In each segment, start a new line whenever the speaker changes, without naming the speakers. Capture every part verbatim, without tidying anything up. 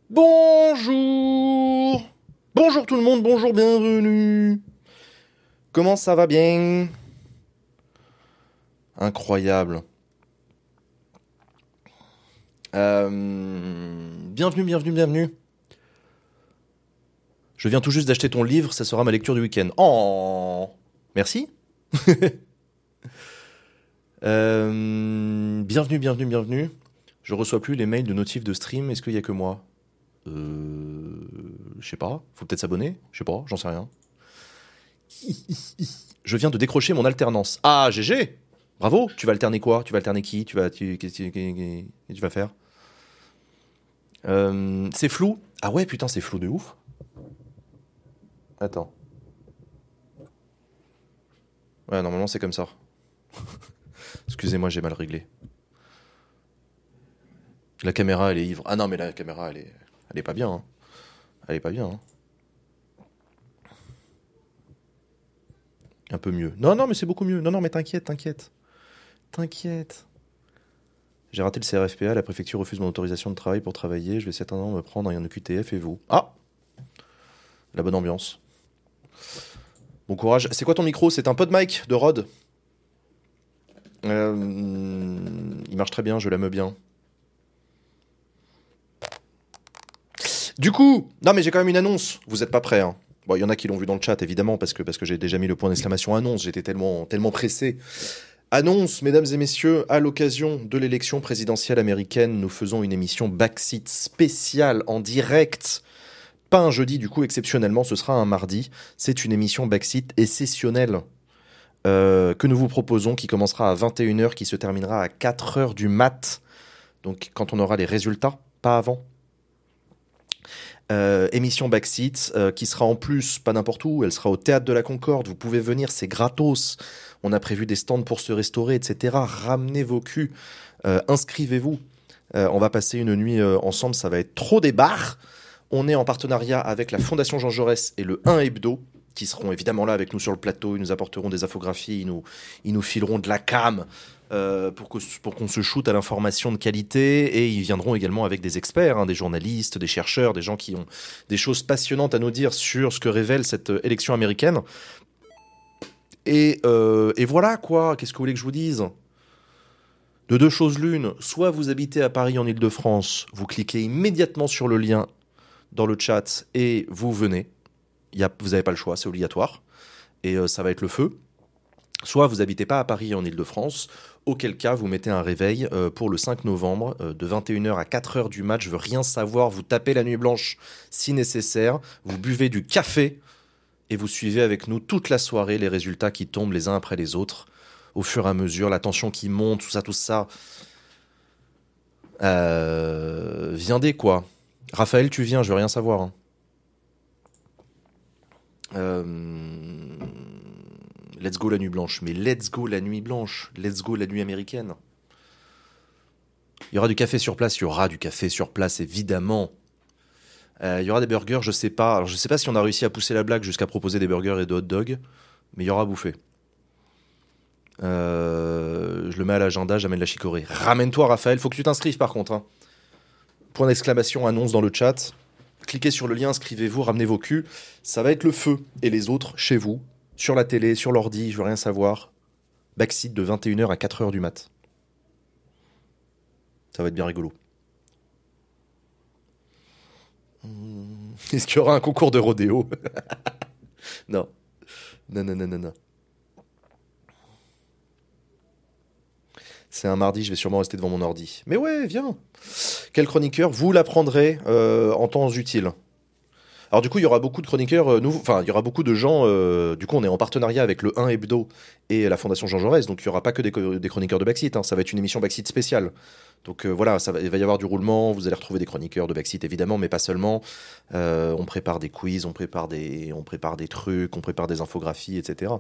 Bonjour. Bonjour tout le monde, bonjour, bienvenue. Comment ça va bien? Incroyable. Euh, Bienvenue, bienvenue, bienvenue. Je viens tout juste d'acheter ton livre, ça sera ma lecture du week-end. Oh, merci. Euh, bienvenue, bienvenue, bienvenue. Je reçois plus les mails de notifs de stream, est-ce qu'il y a que moi? Euh... Je sais pas, faut peut-être s'abonner, je sais pas, j'en sais rien. Je viens de décrocher mon alternance. Ah, G G. Bravo, tu vas alterner quoi? Tu vas alterner qui? Tu vas, tu, qu'est-ce que tu, que tu vas faire? Euh, c'est flou. Ah ouais, putain, c'est flou de ouf. Attends. Ouais, normalement c'est comme ça. Excusez-moi, j'ai mal réglé. La caméra, elle est ivre. Ah non, mais la caméra, elle est, elle est pas bien. Hein. Elle est pas bien. Hein. Un peu mieux. Non, non, mais c'est beaucoup mieux. Non, non, mais t'inquiète, t'inquiète. T'inquiète. J'ai raté le C R F P A, la préfecture refuse mon autorisation de travail pour travailler. Je vais certainement me prendre un Q T F et vous. Ah, la bonne ambiance. Bon courage. C'est quoi ton micro? C'est un PodMic de Rode. Euh, il marche très bien, je l'aime bien. Du coup, non mais j'ai quand même une annonce. Vous êtes pas prêts, hein? Bon, il y en a qui l'ont vu dans le chat, évidemment, parce que, parce que j'ai déjà mis le point d'exclamation annonce. J'étais tellement, tellement pressé. Annonce, mesdames et messieurs, à l'occasion de l'élection présidentielle américaine, nous faisons une émission Backseat spéciale en direct. Pas un jeudi, du coup, exceptionnellement, ce sera un mardi. C'est une émission Backseat exceptionnelle euh, que nous vous proposons, qui commencera à vingt et une heures, qui se terminera à quatre heures du mat. Donc, quand on aura les résultats, pas avant. Euh, émission Backseat, euh, qui sera en plus, pas n'importe où, elle sera au Théâtre de la Concorde. Vous pouvez venir, c'est gratos. On a prévu des stands pour se restaurer, et cetera. Ramenez vos culs, euh, inscrivez-vous. Euh, on va passer une nuit euh, ensemble, ça va être trop des bars. On est en partenariat avec la Fondation Jean Jaurès et le un Hebdo, qui seront évidemment là avec nous sur le plateau. Ils nous apporteront des infographies, ils nous, ils nous fileront de la cam euh, pour, que, pour qu'on se shoote à l'information de qualité. Et ils viendront également avec des experts, hein, des journalistes, des chercheurs, des gens qui ont des choses passionnantes à nous dire sur ce que révèle cette élection américaine. Et, euh, et voilà quoi, qu'est-ce que vous voulez que je vous dise? De deux choses l'une, soit vous habitez à Paris en Ile-de-France, vous cliquez immédiatement sur le lien dans le chat et vous venez. Y a, vous n'avez pas le choix, c'est obligatoire. Et euh, ça va être le feu. Soit vous n'habitez pas à Paris en Ile-de-France, auquel cas vous mettez un réveil euh, pour le cinq novembre euh, de vingt et une heures à quatre heures du mat. Je veux rien savoir, vous tapez la nuit blanche si nécessaire, vous buvez du café et vous suivez avec nous toute la soirée les résultats qui tombent les uns après les autres au fur et à mesure, la tension qui monte, tout ça, tout ça. Euh, viendez quoi. Raphaël, tu viens, je veux rien savoir. Hein. Euh... Let's go la nuit blanche. Mais let's go la nuit blanche. Let's go la nuit américaine. Il y aura du café sur place. Il y aura du café sur place, évidemment. Euh, il y aura des burgers, je sais pas. Alors, je sais pas si on a réussi à pousser la blague jusqu'à proposer des burgers et de hot dogs. Mais il y aura à bouffer. Euh... Je le mets à l'agenda, j'amène la chicorée. Ramène-toi, Raphaël. Faut que tu t'inscrives, par contre. Hein. Point d'exclamation, annonce dans le chat. Cliquez sur le lien, inscrivez-vous, ramenez vos culs. Ça va être le feu. Et les autres, chez vous, sur la télé, sur l'ordi, je veux rien savoir. Backseat de vingt et une heures à quatre heures du mat. Ça va être bien rigolo. Mmh. Est-ce qu'il y aura un concours de rodéo? Non. Non, non, non, non, non. C'est un mardi, je vais sûrement rester devant mon ordi. Mais ouais, viens. Quel chroniqueur? Vous l'apprendrez euh, en temps utile. Alors du coup, il y aura beaucoup de chroniqueurs euh, nouveaux, enfin, il y aura beaucoup de gens, euh, du coup, on est en partenariat avec le un Hebdo et la Fondation Jean Jaurès, donc il n'y aura pas que des, des chroniqueurs de Backseat, hein, ça va être une émission Backseat spéciale. Donc euh, voilà, ça va, il va y avoir du roulement, vous allez retrouver des chroniqueurs de Backseat, évidemment, mais pas seulement. Euh, on prépare des quiz, on prépare des, on prépare des trucs, on prépare des infographies, et cetera.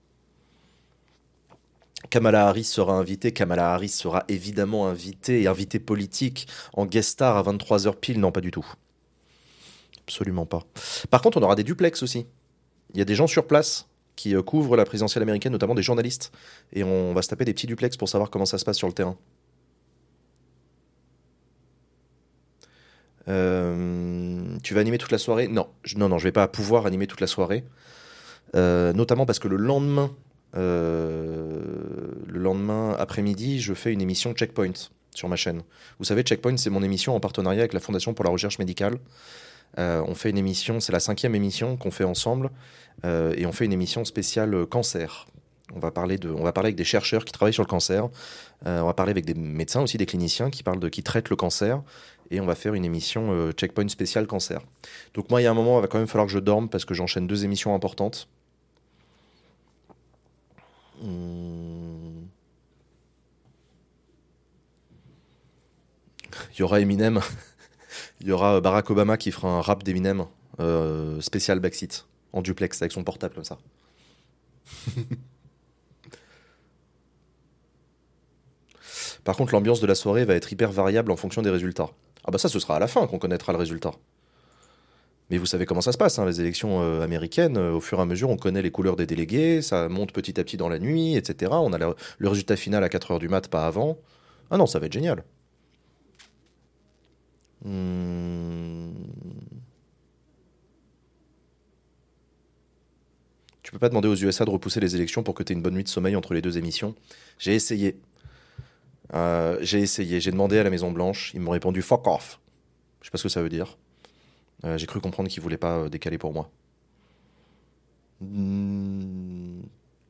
Kamala Harris sera invitée, Kamala Harris sera évidemment invitée, et invitée politique, en guest star à vingt-trois heures pile, non pas du tout. Absolument pas. Par contre, on aura des duplex aussi. Il y a des gens sur place qui euh, couvrent la présidentielle américaine, notamment des journalistes. Et on va se taper des petits duplex pour savoir comment ça se passe sur le terrain. Euh, tu vas animer toute la soirée? Non, je, non, non, je vais pas pouvoir animer toute la soirée. Euh, notamment parce que le lendemain, euh, le lendemain après-midi, je fais une émission Checkpoint sur ma chaîne. Vous savez, Checkpoint, c'est mon émission en partenariat avec la Fondation pour la recherche médicale. Euh, on fait une émission, c'est la cinquième émission qu'on fait ensemble, euh, et on fait une émission spéciale euh, cancer. On va parler de, on va parler avec des chercheurs qui travaillent sur le cancer. Euh, on va parler avec des médecins aussi, des cliniciens qui parlent de, qui traitent le cancer, et on va faire une émission euh, Checkpoint spéciale cancer. Donc moi, il y a un moment, il va quand même falloir que je dorme parce que j'enchaîne deux émissions importantes. Hum. Il y aura Eminem, il y aura Barack Obama qui fera un rap d'Eminem euh, spécial backseat en duplex avec son portable comme ça. Par contre, l'ambiance de la soirée va être hyper variable en fonction des résultats. Ah bah ça, ce sera à la fin qu'on connaîtra le résultat. Mais vous savez comment ça se passe, hein, les élections euh, américaines, euh, au fur et à mesure, on connaît les couleurs des délégués, ça monte petit à petit dans la nuit, et cetera. On a la- le résultat final à quatre heures du mat, pas avant. Ah non, ça va être génial. Hmm. Tu peux pas demander aux U S A de repousser les élections pour que tu aies une bonne nuit de sommeil entre les deux émissions. J'ai essayé. Euh, j'ai essayé. J'ai demandé à la Maison Blanche. Ils m'ont répondu fuck off. Je sais pas ce que ça veut dire. Euh, j'ai cru comprendre qu'ils voulaient pas euh, décaler pour moi. Hmm.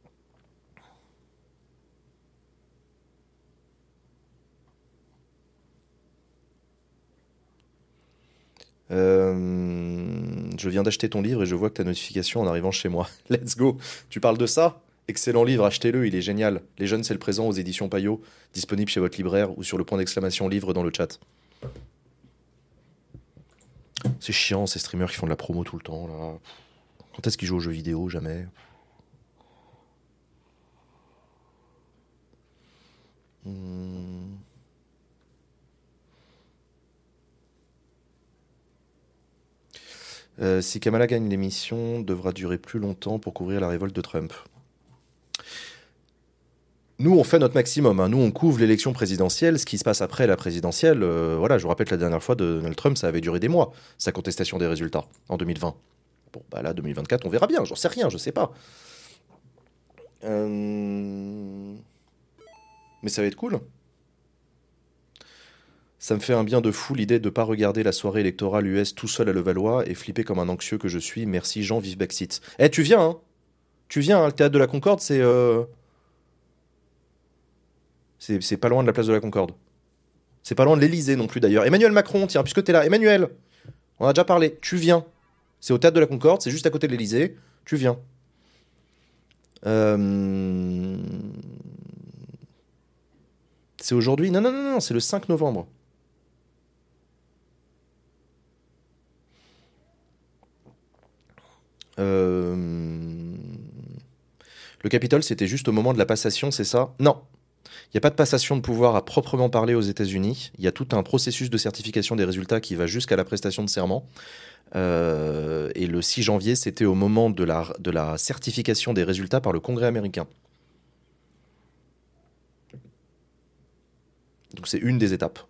Euh, je viens d'acheter ton livre et je vois que ta notification en arrivant chez moi. Let's go. Tu parles de ça? Excellent livre, achetez-le, il est génial. Les jeunes, c'est le présent aux éditions Payot, disponible chez votre libraire ou sur le point d'exclamation livre dans le chat. C'est chiant, ces streamers qui font de la promo tout le temps, là. Quand est-ce qu'ils jouent aux jeux vidéo? Jamais. Hmm. Euh, si Kamala gagne l'émission, devra durer plus longtemps pour couvrir la révolte de Trump. Nous, on fait notre maximum, hein. Nous, on couvre l'élection présidentielle. Ce qui se passe après la présidentielle, euh, voilà, je vous rappelle que la dernière fois de Donald Trump, ça avait duré des mois, sa contestation des résultats, en deux mille vingt. Bon, bah là, deux mille vingt-quatre, on verra bien, j'en sais rien, je sais pas. Euh, Mais ça va être cool. Ça me fait un bien de fou l'idée de pas regarder la soirée électorale U S tout seul à Levallois et flipper comme un anxieux que je suis. Merci Jean, vive Brexit. Eh, tu viens, hein? Tu viens, hein, le théâtre de la Concorde, c'est euh, c'est c'est pas loin de la place de la Concorde. C'est pas loin de l'Elysée non plus d'ailleurs. Emmanuel Macron, tiens, puisque t'es là. Emmanuel, on a déjà parlé. Tu viens. C'est au théâtre de la Concorde, c'est juste à côté de l'Elysée. Tu viens. Euh, C'est aujourd'hui? Non, non, non, non, c'est le cinq novembre. Euh, Le Capitole, c'était juste au moment de la passation, c'est ça? Non. Il n'y a pas de passation de pouvoir à proprement parler aux États-Unis. Il y a tout un processus de certification des résultats qui va jusqu'à la prestation de serment. Euh, et le six janvier, c'était au moment de la, de la certification des résultats par le Congrès américain. Donc c'est une des étapes.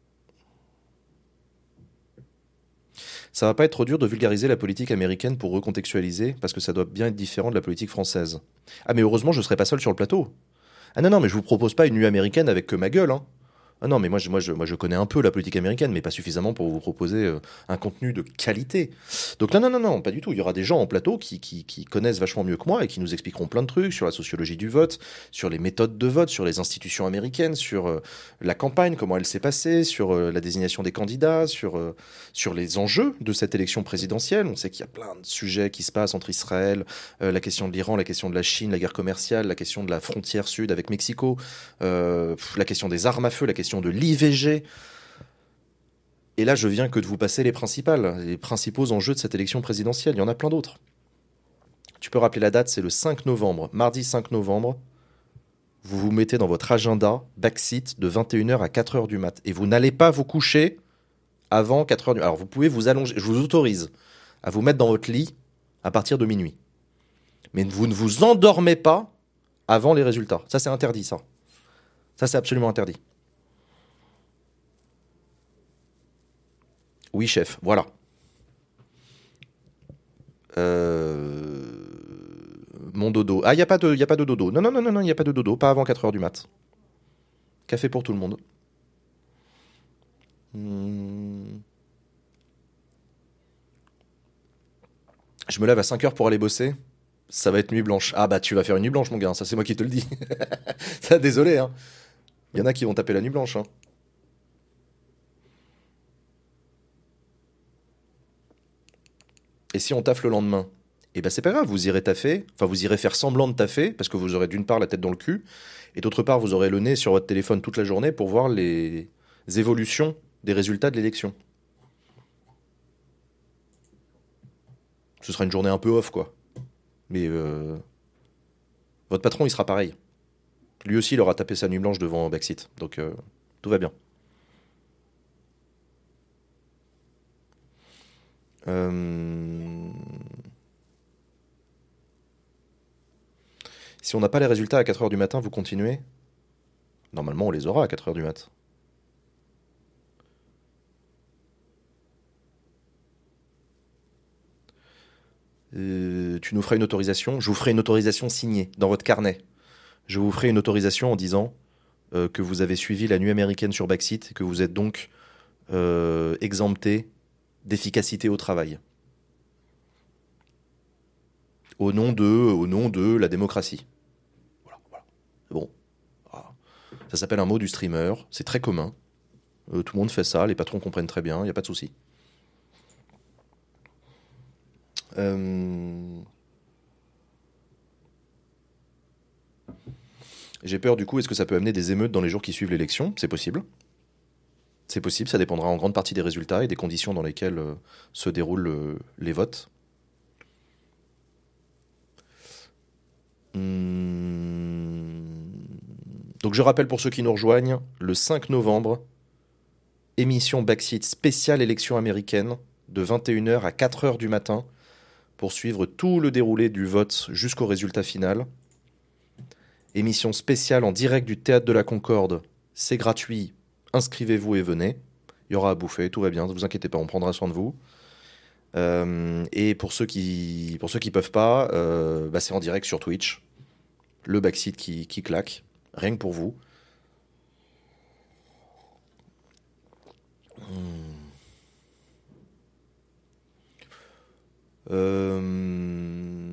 Ça va pas être trop dur de vulgariser la politique américaine pour recontextualiser, parce que ça doit bien être différent de la politique française. Ah mais heureusement, je serai pas seul sur le plateau. Ah non, non, mais je vous propose pas une nuit américaine avec que ma gueule, hein. Ah non, mais moi je, moi, je, moi je connais un peu la politique américaine, mais pas suffisamment pour vous proposer euh, un contenu de qualité. Donc non, non, non, non, pas du tout. Il y aura des gens en plateau qui, qui, qui connaissent vachement mieux que moi et qui nous expliqueront plein de trucs sur la sociologie du vote, sur les méthodes de vote, sur les institutions américaines, sur euh, la campagne, comment elle s'est passée, sur euh, la désignation des candidats, sur, euh, sur les enjeux de cette élection présidentielle. On sait qu'il y a plein de sujets qui se passent entre Israël, euh, la question de l'Iran, la question de la Chine, la guerre commerciale, la question de la frontière sud avec Mexico, euh, la question des armes à feu, la question de l'I V G. Et là, je viens que de vous passer les principales, les principaux enjeux de cette élection présidentielle. Il y en a plein d'autres. Tu peux rappeler la date, c'est le cinq novembre, mardi cinq novembre. Vous vous mettez dans votre agenda backseat de vingt et une heures à quatre heures du mat. Et vous n'allez pas vous coucher avant quatre heures du mat. Alors vous pouvez vous allonger, je vous autorise à vous mettre dans votre lit à partir de minuit. Mais vous ne vous endormez pas avant les résultats. Ça, c'est interdit, ça. Ça, c'est absolument interdit. Oui, chef, voilà. Euh, Mon dodo. Ah, il n'y a, pas de- y a pas de dodo. Non, non, non, non, non, il n'y a pas de dodo. Pas avant quatre heures du mat. Café pour tout le monde. Hmm. Je me lève à cinq heures pour aller bosser. Ça va être nuit blanche. Ah bah tu vas faire une nuit blanche mon gars, ça c'est moi qui te le dis. Ça, désolé, hein. Il y en a qui vont taper la nuit blanche, hein. Et si on taffe le lendemain? Eh ben c'est pas grave, vous irez taffer, enfin vous irez faire semblant de taffer, parce que vous aurez d'une part la tête dans le cul, et d'autre part vous aurez le nez sur votre téléphone toute la journée pour voir les évolutions des résultats de l'élection. Ce sera une journée un peu off quoi. Mais euh, votre patron il sera pareil. Lui aussi il aura tapé sa nuit blanche devant Backseat, donc euh, tout va bien. Euh, Si on n'a pas les résultats à quatre heures du matin, vous continuez? Normalement on les aura à quatre heures du mat. Euh, tu nous feras une autorisation. Je vous ferai une autorisation signée dans votre carnet. Je vous ferai une autorisation en disant euh, que vous avez suivi la nuit américaine sur Backseat et que vous êtes donc euh, exempté d'efficacité au travail. Au nom de, au nom de la démocratie. Voilà, voilà. Bon, voilà. Ça s'appelle un mot du streamer. C'est très commun. Euh, tout le monde fait ça. Les patrons comprennent très bien. Il n'y a pas de souci. Euh, J'ai peur du coup. Est-ce que ça peut amener des émeutes dans les jours qui suivent l'élection? C'est possible. C'est possible, ça dépendra en grande partie des résultats et des conditions dans lesquelles euh, se déroulent euh, les votes. Hmm. Donc je rappelle pour ceux qui nous rejoignent, le cinq novembre, émission Backseat spéciale élection américaine de vingt et une heures à quatre heures du matin pour suivre tout le déroulé du vote jusqu'au résultat final. Émission spéciale en direct du Théâtre de la Concorde, c'est gratuit, inscrivez-vous et venez. Il y aura à bouffer, tout va bien, ne vous inquiétez pas, on prendra soin de vous. Euh, et pour ceux qui pour ceux qui peuvent pas, euh, bah c'est en direct sur Twitch. Le backseat qui, qui claque, rien que pour vous. Hmm. Euh,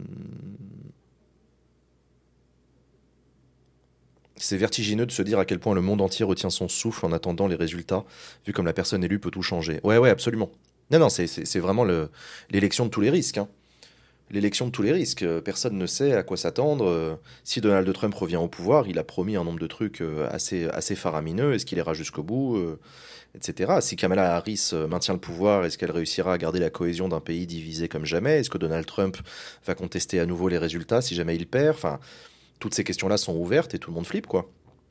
C'est vertigineux de se dire à quel point le monde entier retient son souffle en attendant les résultats, vu comme la personne élue peut tout changer. Ouais, ouais, absolument. Non, non, c'est c'est- c'est vraiment le- l'élection de tous les risques, hein. L'élection de tous les risques. Euh, Personne ne sait à quoi s'attendre. Euh, Si Donald Trump revient au pouvoir, il a promis un nombre de trucs euh, assez, assez faramineux. Est-ce qu'il ira jusqu'au bout, euh, et cetera. Si Kamala Harris euh, maintient le pouvoir, est-ce qu'elle réussira à garder la cohésion d'un pays divisé comme jamais? Est-ce que Donald Trump va contester à nouveau les résultats si jamais il perd? Enfin, toutes ces questions-là sont ouvertes et tout le monde flippe, quoi.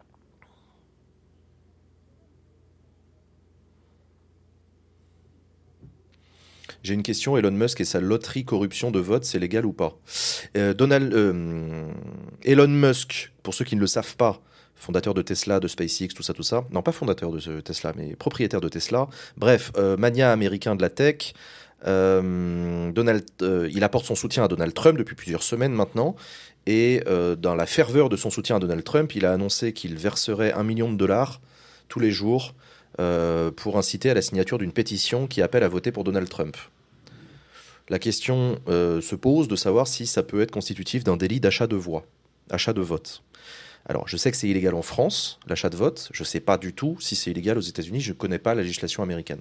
J'ai une question, Elon Musk et sa loterie corruption de vote, c'est légal ou pas? Euh, Donald, euh, Elon Musk, pour ceux qui ne le savent pas, fondateur de Tesla, de SpaceX, tout ça, tout ça. Non, pas fondateur de ce Tesla, mais propriétaire de Tesla. Bref, euh, mania américain de la tech. Euh, Donald, euh, il apporte son soutien à Donald Trump depuis plusieurs semaines maintenant. Et euh, dans la ferveur de son soutien à Donald Trump, il a annoncé qu'il verserait un million de dollars tous les jours euh, pour inciter à la signature d'une pétition qui appelle à voter pour Donald Trump. La question euh, se pose de savoir si ça peut être constitutif d'un délit d'achat de voix, achat de vote. Alors, je sais que c'est illégal en France, l'achat de vote. Je ne sais pas du tout si c'est illégal aux États-Unis. Je ne connais pas la législation américaine.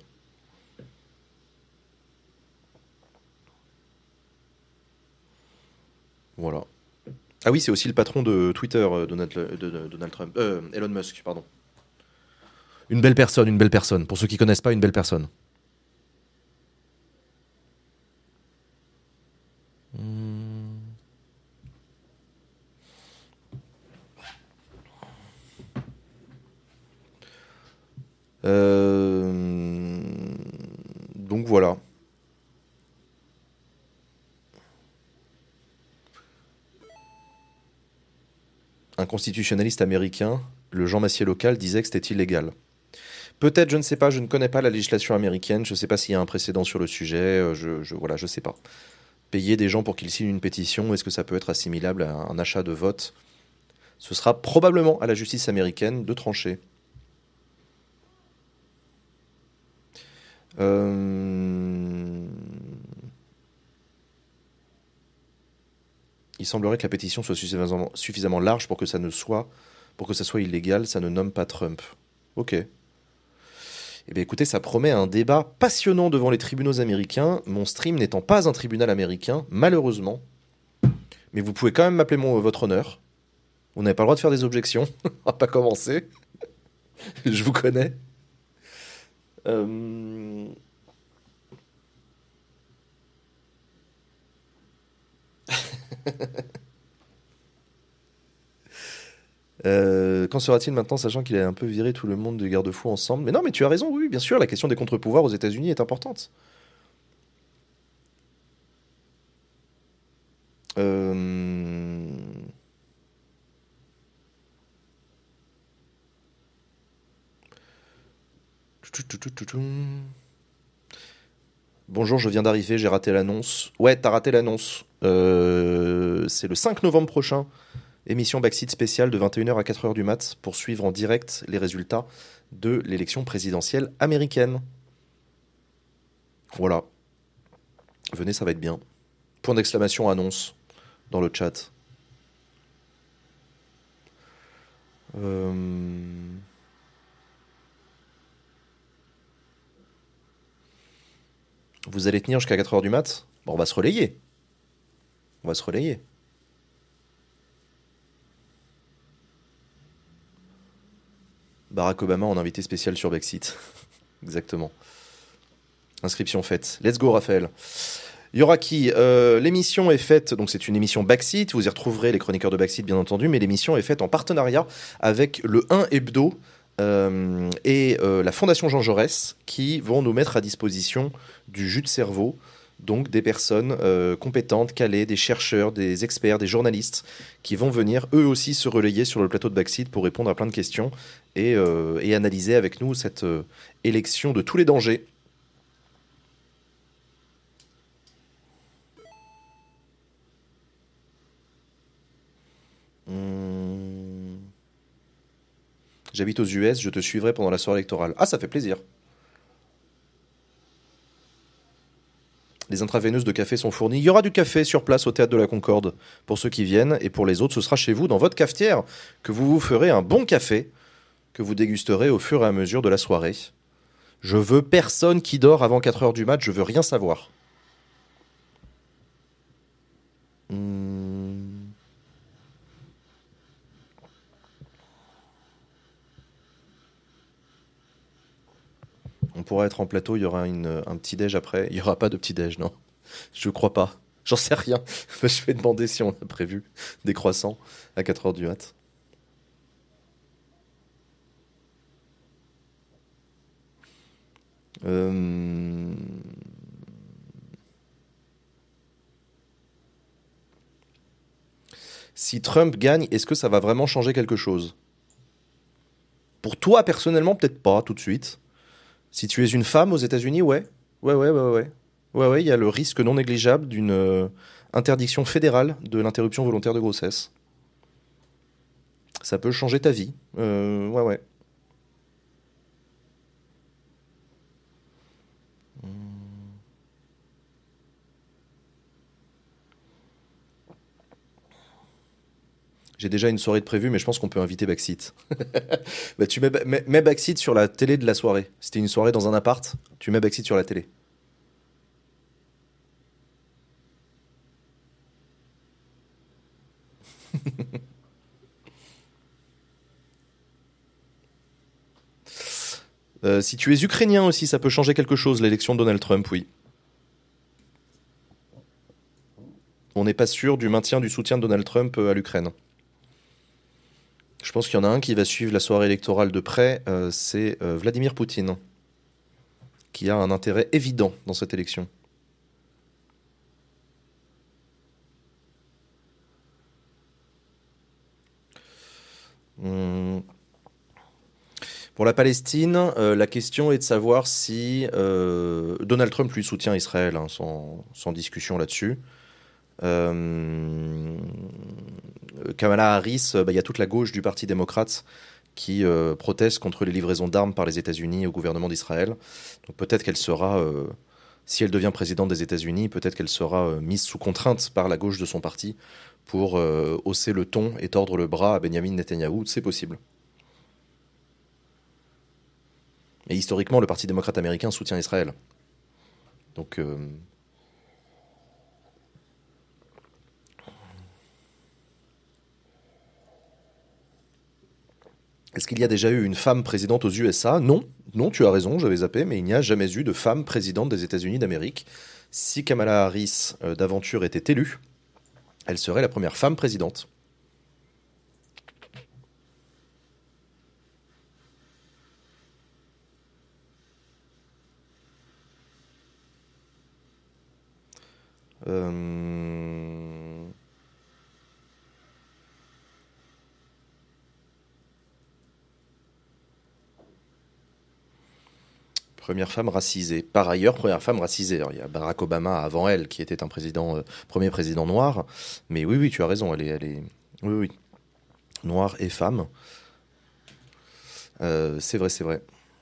Voilà. Ah oui, c'est aussi le patron de Twitter, euh, Donald, de- de- Donald Trump. Euh, Elon Musk, pardon. Une belle personne, une belle personne. Pour ceux qui connaissent pas, une belle personne. Hmm. Euh, Donc voilà. Un constitutionnaliste américain, le Jean Massier local, disait que c'était illégal. Peut-être, je ne sais pas, je ne connais pas la législation américaine, je ne sais pas s'il y a un précédent sur le sujet, euh, je, je, voilà, je sais pas. Payer des gens pour qu'ils signent une pétition, est-ce que ça peut être assimilable à un achat de vote? Ce sera probablement à la justice américaine de trancher. Euh... Il semblerait que la pétition soit suffisamment, suffisamment large pour que ça ne soit, pour que ça soit illégal, ça ne nomme pas Trump. Ok. Eh bien écoutez, ça promet un débat passionnant devant les tribunaux américains, mon stream n'étant pas un tribunal américain, malheureusement. Mais vous pouvez quand même m'appeler mon, votre honneur. Vous n'avez pas le droit de faire des objections. On va pas commencer. Je vous connais. Euh... Euh, qu'en sera-t-il maintenant, sachant qu'il a un peu viré tout le monde de garde-fous ensemble? Mais non, mais tu as raison, oui, bien sûr, la question des contre-pouvoirs aux États-Unis est importante. Euh... Bonjour, je viens d'arriver, j'ai raté l'annonce. Ouais, t'as raté l'annonce. Euh, c'est le cinq novembre prochain, émission Backseat spéciale de vingt et une heures à quatre heures du mat pour suivre en direct les résultats de l'élection présidentielle américaine. Voilà. Venez, ça va être bien. Point d'exclamation annonce dans le chat. Euh... Vous allez tenir jusqu'à quatre heures du mat? Bon, on va se relayer. On va se relayer. Barack Obama en invité spécial sur Backseat. Exactement. Inscription faite. Let's go, Raphaël. Il y aura qui euh, L'émission est faite, donc c'est une émission Backseat, vous y retrouverez les chroniqueurs de Backseat bien entendu, mais l'émission est faite en partenariat avec le un Hebdo euh, et euh, la Fondation Jean Jaurès qui vont nous mettre à disposition du jus de cerveau, donc des personnes euh, compétentes, calées, des chercheurs, des experts, des journalistes qui vont venir eux aussi se relayer sur le plateau de Backseat pour répondre à plein de questions et, euh, et analyser avec nous cette euh, élection de tous les dangers. Hum... J'habite aux U S, je te suivrai pendant la soirée électorale. Ah, ça fait plaisir. Les intraveineuses de café sont fournies. Il y aura du café sur place au Théâtre de la Concorde pour ceux qui viennent. Et pour les autres, ce sera chez vous, dans votre cafetière, que vous vous ferez un bon café que vous dégusterez au fur et à mesure de la soirée. Je veux personne qui dort avant quatre heures du mat, je veux rien savoir. Hum... On pourra être en plateau, il y aura une, un petit déj après. Il n'y aura pas de petit déj, non. Je crois pas. J'en sais rien. Je vais demander si on a prévu des croissants à quatre heures du mat. Euh... Si Trump gagne, est-ce que ça va vraiment changer quelque chose? Pour toi, personnellement, peut-être pas tout de suite. Si tu es une femme aux États-Unis, ouais. Ouais, ouais, ouais, ouais. Ouais, ouais, il y a le risque non négligeable d'une euh, interdiction fédérale de l'interruption volontaire de grossesse. Ça peut changer ta vie. Euh, ouais, ouais. J'ai déjà une soirée de prévue, mais je pense qu'on peut inviter Backseat. Bah, tu mets, mets, mets Backseat sur la télé de la soirée. C'était une soirée dans un appart, tu mets Backseat sur la télé. Euh, si tu es ukrainien aussi, ça peut changer quelque chose, l'élection de Donald Trump, oui. On n'est pas sûr du maintien du soutien de Donald Trump euh, à l'Ukraine. Je pense qu'il y en a un qui va suivre la soirée électorale de près, euh, c'est euh, Vladimir Poutine, qui a un intérêt évident dans cette élection. Hum, Pour la Palestine, euh, la question est de savoir si euh, Donald Trump lui soutient Israël, hein, sans, sans discussion là-dessus. Euh, Kamala Harris, euh, bah, il y a toute la gauche du Parti démocrate qui euh, proteste contre les livraisons d'armes par les États-Unis au gouvernement d'Israël. Donc peut-être qu'elle sera, euh, si elle devient présidente des États-Unis, peut-être qu'elle sera euh, mise sous contrainte par la gauche de son parti pour euh, hausser le ton et tordre le bras à Benjamin Netanyahou. C'est possible. Et historiquement, le Parti démocrate américain soutient Israël. Donc, euh, est-ce qu'il y a déjà eu une femme présidente aux U S A? Non, non, tu as raison, j'avais zappé, mais il n'y a jamais eu de femme présidente des États-Unis d'Amérique. Si Kamala Harris euh, d'aventure était élue, elle serait la première femme présidente. Euh... Première femme racisée. Par ailleurs, première femme racisée. Alors, il y a Barack Obama avant elle, qui était un président, euh, premier président noir. Mais oui, oui, tu as raison. Elle est, elle est, oui, oui, noire et femme. Euh, c'est vrai, c'est vrai.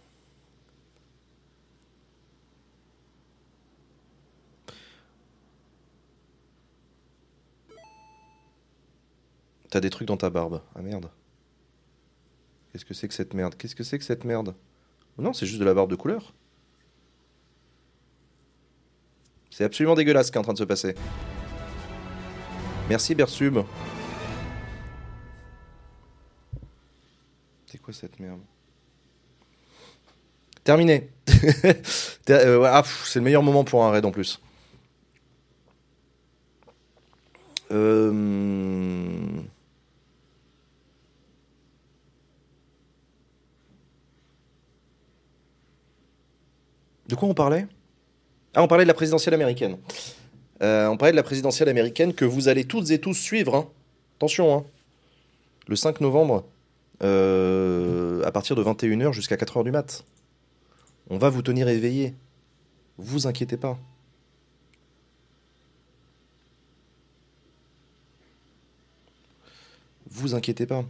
T'as des trucs dans ta barbe. Ah merde. Qu'est-ce que c'est que cette merde? Qu'est-ce que c'est que cette merde? Non, c'est juste de la barbe de couleur. C'est absolument dégueulasse ce qui est en train de se passer. Merci Bersub. C'est quoi cette merde? Terminé. euh, ouais, ah, pff, c'est le meilleur moment pour un raid en plus. Euh... De quoi on parlait? Ah, on parlait de la présidentielle américaine. Euh, on parlait de la présidentielle américaine que vous allez toutes et tous suivre, hein. Attention, hein. Le cinq novembre, euh, à partir de vingt et une heures jusqu'à quatre heures du mat. On va vous tenir éveillés. Vous inquiétez pas. Vous inquiétez pas.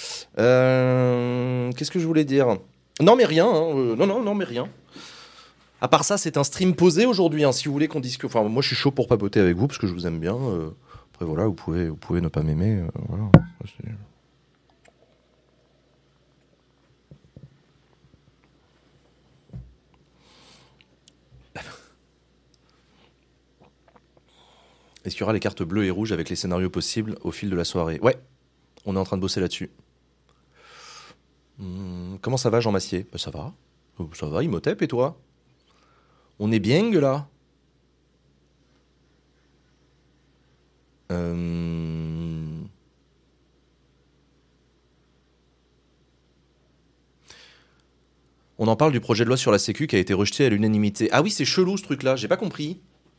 Euh, Qu'est-ce que je voulais dire? Non mais rien, hein. Euh, non, non, non mais rien. À part ça, c'est un stream posé aujourd'hui, hein, si vous voulez qu'on discute. Enfin, moi je suis chaud pour papoter avec vous parce que je vous aime bien. euh. Après voilà, vous pouvez, vous pouvez ne pas m'aimer. euh, voilà. C'est- Est-ce qu'il y aura les cartes bleues et rouges avec les scénarios possibles au fil de la soirée? Ouais, on est en train de bosser là-dessus. Hum, comment ça va, Jean Massier? Bah, ça va. Euh, Ça va, Imhotep, et toi? On est bien, là? Euh, On en parle du projet de loi sur la Sécu qui a été rejeté à l'unanimité. Ah oui, c'est chelou ce truc-là, j'ai pas compris.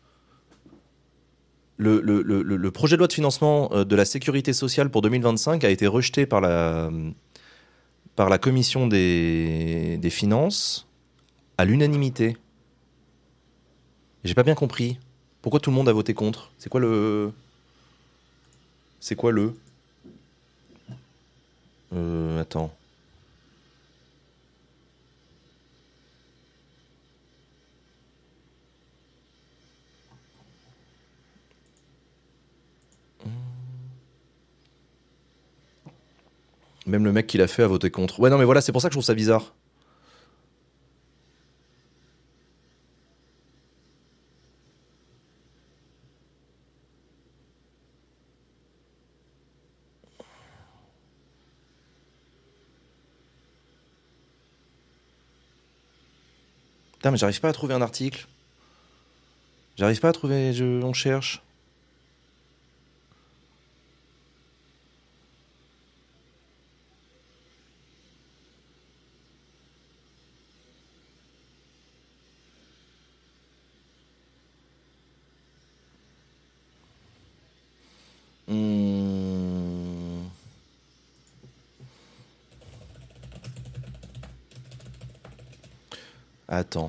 Le, le- le- le- le projet de loi de financement euh, de la sécurité sociale pour deux mille vingt-cinq a été rejeté par la, par la commission des, des finances à l'unanimité. J'ai pas bien compris. Pourquoi tout le monde a voté contre? C'est quoi le... C'est quoi le... Euh, attends. Même le mec qui l'a fait a voté contre. Ouais, non, mais voilà, c'est pour ça que je trouve ça bizarre. Putain, mais j'arrive pas à trouver un article. J'arrive pas à trouver... Je... On cherche. Hmm. Attends.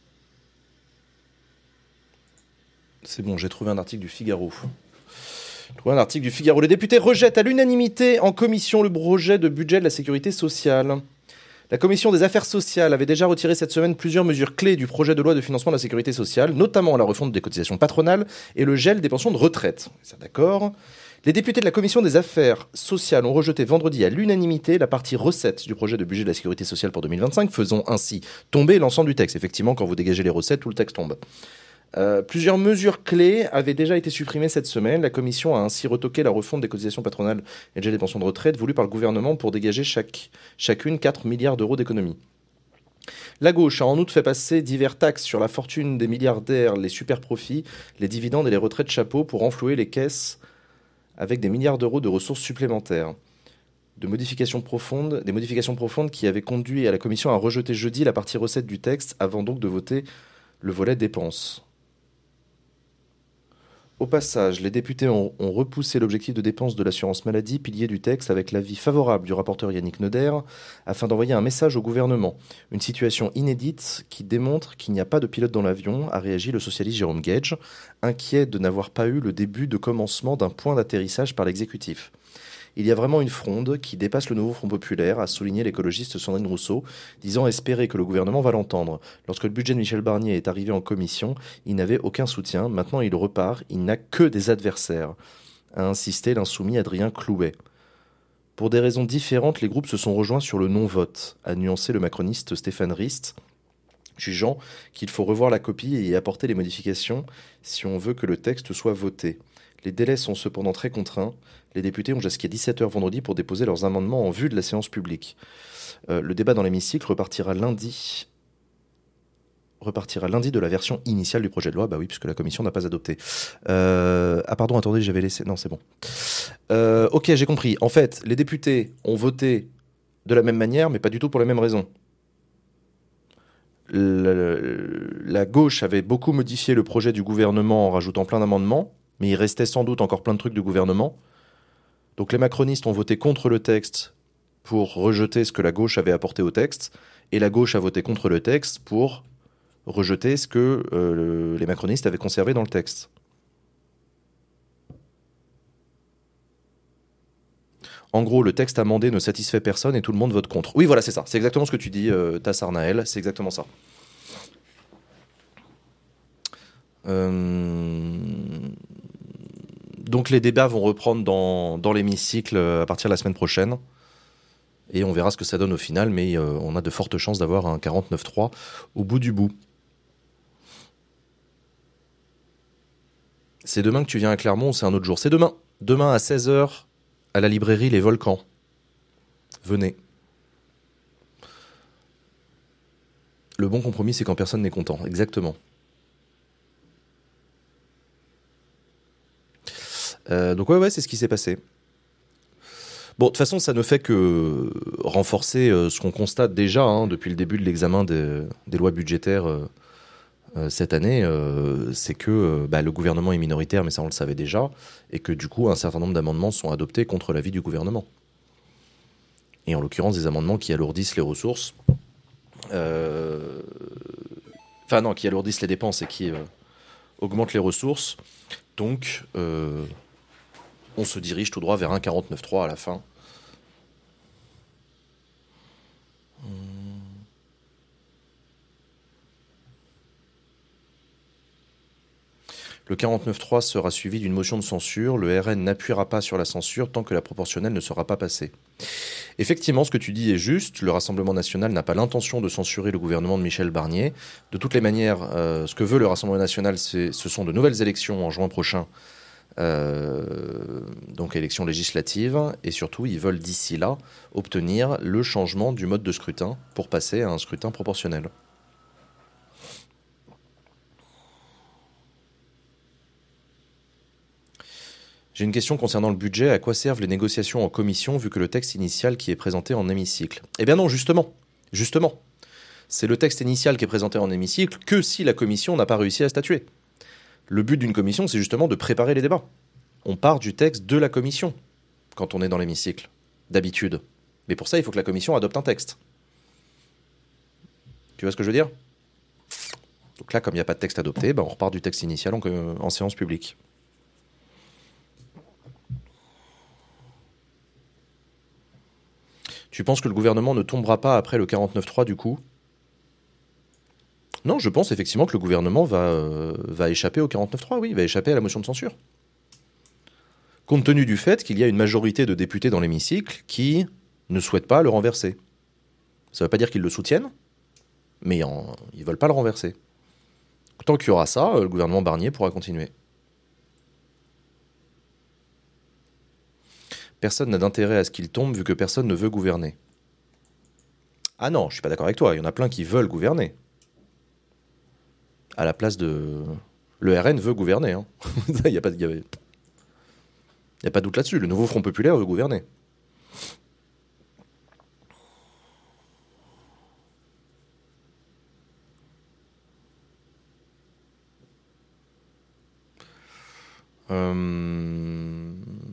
C'est bon, j'ai trouvé un article du Figaro. J'ai trouvé un article du Figaro. Les députés rejettent à l'unanimité en commission le projet de budget de la sécurité sociale. La commission des affaires sociales avait déjà retiré cette semaine plusieurs mesures clés du projet de loi de financement de la sécurité sociale, notamment la refonte des cotisations patronales et le gel des pensions de retraite. C'est d'accord. Les députés de la commission des affaires sociales ont rejeté vendredi à l'unanimité la partie recettes du projet de budget de la sécurité sociale pour deux mille vingt-cinq, faisant ainsi tomber l'ensemble du texte. Effectivement, quand vous dégagez les recettes, tout le texte tombe. Euh, plusieurs mesures clés avaient déjà été supprimées cette semaine. La commission a ainsi retoqué la refonte des cotisations patronales et le gel des pensions de retraite voulues par le gouvernement pour dégager chaque, chacune quatre milliards d'euros d'économies. La gauche a en outre fait passer divers taxes sur la fortune des milliardaires, les super-profits, les dividendes et les retraites chapeaux pour enflouer les caisses avec des milliards d'euros de ressources supplémentaires. De modifications profondes, des modifications profondes qui avaient conduit à la commission à rejeter jeudi la partie recette du texte avant donc de voter le volet dépenses. Au passage, les députés ont, ont repoussé l'objectif de dépenses de l'assurance maladie, pilier du texte, avec l'avis favorable du rapporteur Yannick Neuder, afin d'envoyer un message au gouvernement. Une situation inédite qui démontre qu'il n'y a pas de pilote dans l'avion, a réagi le socialiste Jérôme Gage, inquiet de n'avoir pas eu le début de commencement d'un point d'atterrissage par l'exécutif. Il y a vraiment une fronde qui dépasse le nouveau Front populaire, a souligné l'écologiste Sandrine Rousseau, disant espérer que le gouvernement va l'entendre. Lorsque le budget de Michel Barnier est arrivé en commission, il n'avait aucun soutien. Maintenant, il repart. Il n'a que des adversaires, a insisté l'insoumis Adrien Clouet. Pour des raisons différentes, les groupes se sont rejoints sur le non-vote, a nuancé le macroniste Stéphane Rist, jugeant qu'il faut revoir la copie et y apporter les modifications si on veut que le texte soit voté. Les délais sont cependant très contraints. Les députés ont jusqu'à dix-sept heures vendredi pour déposer leurs amendements en vue de la séance publique. Euh, le débat dans l'hémicycle repartira lundi. repartira lundi de la version initiale du projet de loi. Bah oui, puisque la commission n'a pas adopté. Euh... Ah pardon, attendez, j'avais laissé... Non, c'est bon. Euh, ok, j'ai compris. En fait, les députés ont voté de la même manière, mais pas du tout pour les mêmes raisons. La, la gauche avait beaucoup modifié le projet du gouvernement en rajoutant plein d'amendements, mais il restait sans doute encore plein de trucs du gouvernement. Donc les macronistes ont voté contre le texte pour rejeter ce que la gauche avait apporté au texte, et la gauche a voté contre le texte pour rejeter ce que euh, le, les macronistes avaient conservé dans le texte. En gros, le texte amendé ne satisfait personne et tout le monde vote contre. Oui, voilà, c'est ça. C'est exactement ce que tu dis, euh, Tassar Naël. C'est exactement ça. Euh... Donc les débats vont reprendre dans, dans l'hémicycle à partir de la semaine prochaine. Et on verra ce que ça donne au final, mais euh, on a de fortes chances d'avoir un quarante-neuf trois au bout du bout. C'est demain que tu viens à Clermont ou c'est un autre jour? C'est demain. Demain à seize heures, à la librairie Les Volcans. Venez. Le bon compromis, c'est quand personne n'est content. Exactement. Euh, donc ouais, ouais, c'est ce qui s'est passé. Bon, de toute façon, ça ne fait que renforcer euh, ce qu'on constate déjà hein, depuis le début de l'examen des, des lois budgétaires euh, euh, cette année, euh, c'est que euh, bah, le gouvernement est minoritaire, mais ça on le savait déjà, et que du coup, un certain nombre d'amendements sont adoptés contre l'avis du gouvernement. Et en l'occurrence, des amendements qui alourdissent les ressources, euh... enfin non, qui alourdissent les dépenses et qui euh, augmentent les ressources. Donc, euh, on se dirige tout droit vers un quarante-neuf trois à la fin. Le quarante-neuf trois sera suivi d'une motion de censure. Le R N n'appuiera pas sur la censure tant que la proportionnelle ne sera pas passée. Effectivement, ce que tu dis est juste. Le Rassemblement national n'a pas l'intention de censurer le gouvernement de Michel Barnier. De toutes les manières, euh, ce que veut le Rassemblement national, c'est, ce sont de nouvelles élections en juin prochain. Euh, donc élections législatives. Et surtout, ils veulent d'ici là obtenir le changement du mode de scrutin pour passer à un scrutin proportionnel. J'ai une question concernant le budget. À quoi servent les négociations en commission vu que le texte initial qui est présenté en hémicycle? Eh bien non, justement. Justement. C'est le texte initial qui est présenté en hémicycle que si la commission n'a pas réussi à statuer. Le but d'une commission, c'est justement de préparer les débats. On part du texte de la commission quand on est dans l'hémicycle, d'habitude. Mais pour ça, il faut que la commission adopte un texte. Tu vois ce que je veux dire ? Donc là, comme il n'y a pas de texte adopté, ben on repart du texte initial en, en séance publique. Tu penses que le gouvernement ne tombera pas après le quarante-neuf trois du coup? Non, je pense effectivement que le gouvernement va, euh, va échapper au quarante-neuf trois, oui, il va échapper à la motion de censure. Compte tenu du fait qu'il y a une majorité de députés dans l'hémicycle qui ne souhaitent pas le renverser. Ça ne veut pas dire qu'ils le soutiennent, mais en, ils ne veulent pas le renverser. Tant qu'il y aura ça, le gouvernement Barnier pourra continuer. Personne n'a d'intérêt à ce qu'il tombe vu que personne ne veut gouverner. Ah non, je suis pas d'accord avec toi, il y en a plein qui veulent gouverner. À la place de... Le R N veut gouverner. Hein. Il n'y a pas de... Il y a pas de doute là-dessus, le nouveau Front Populaire veut gouverner. Euh...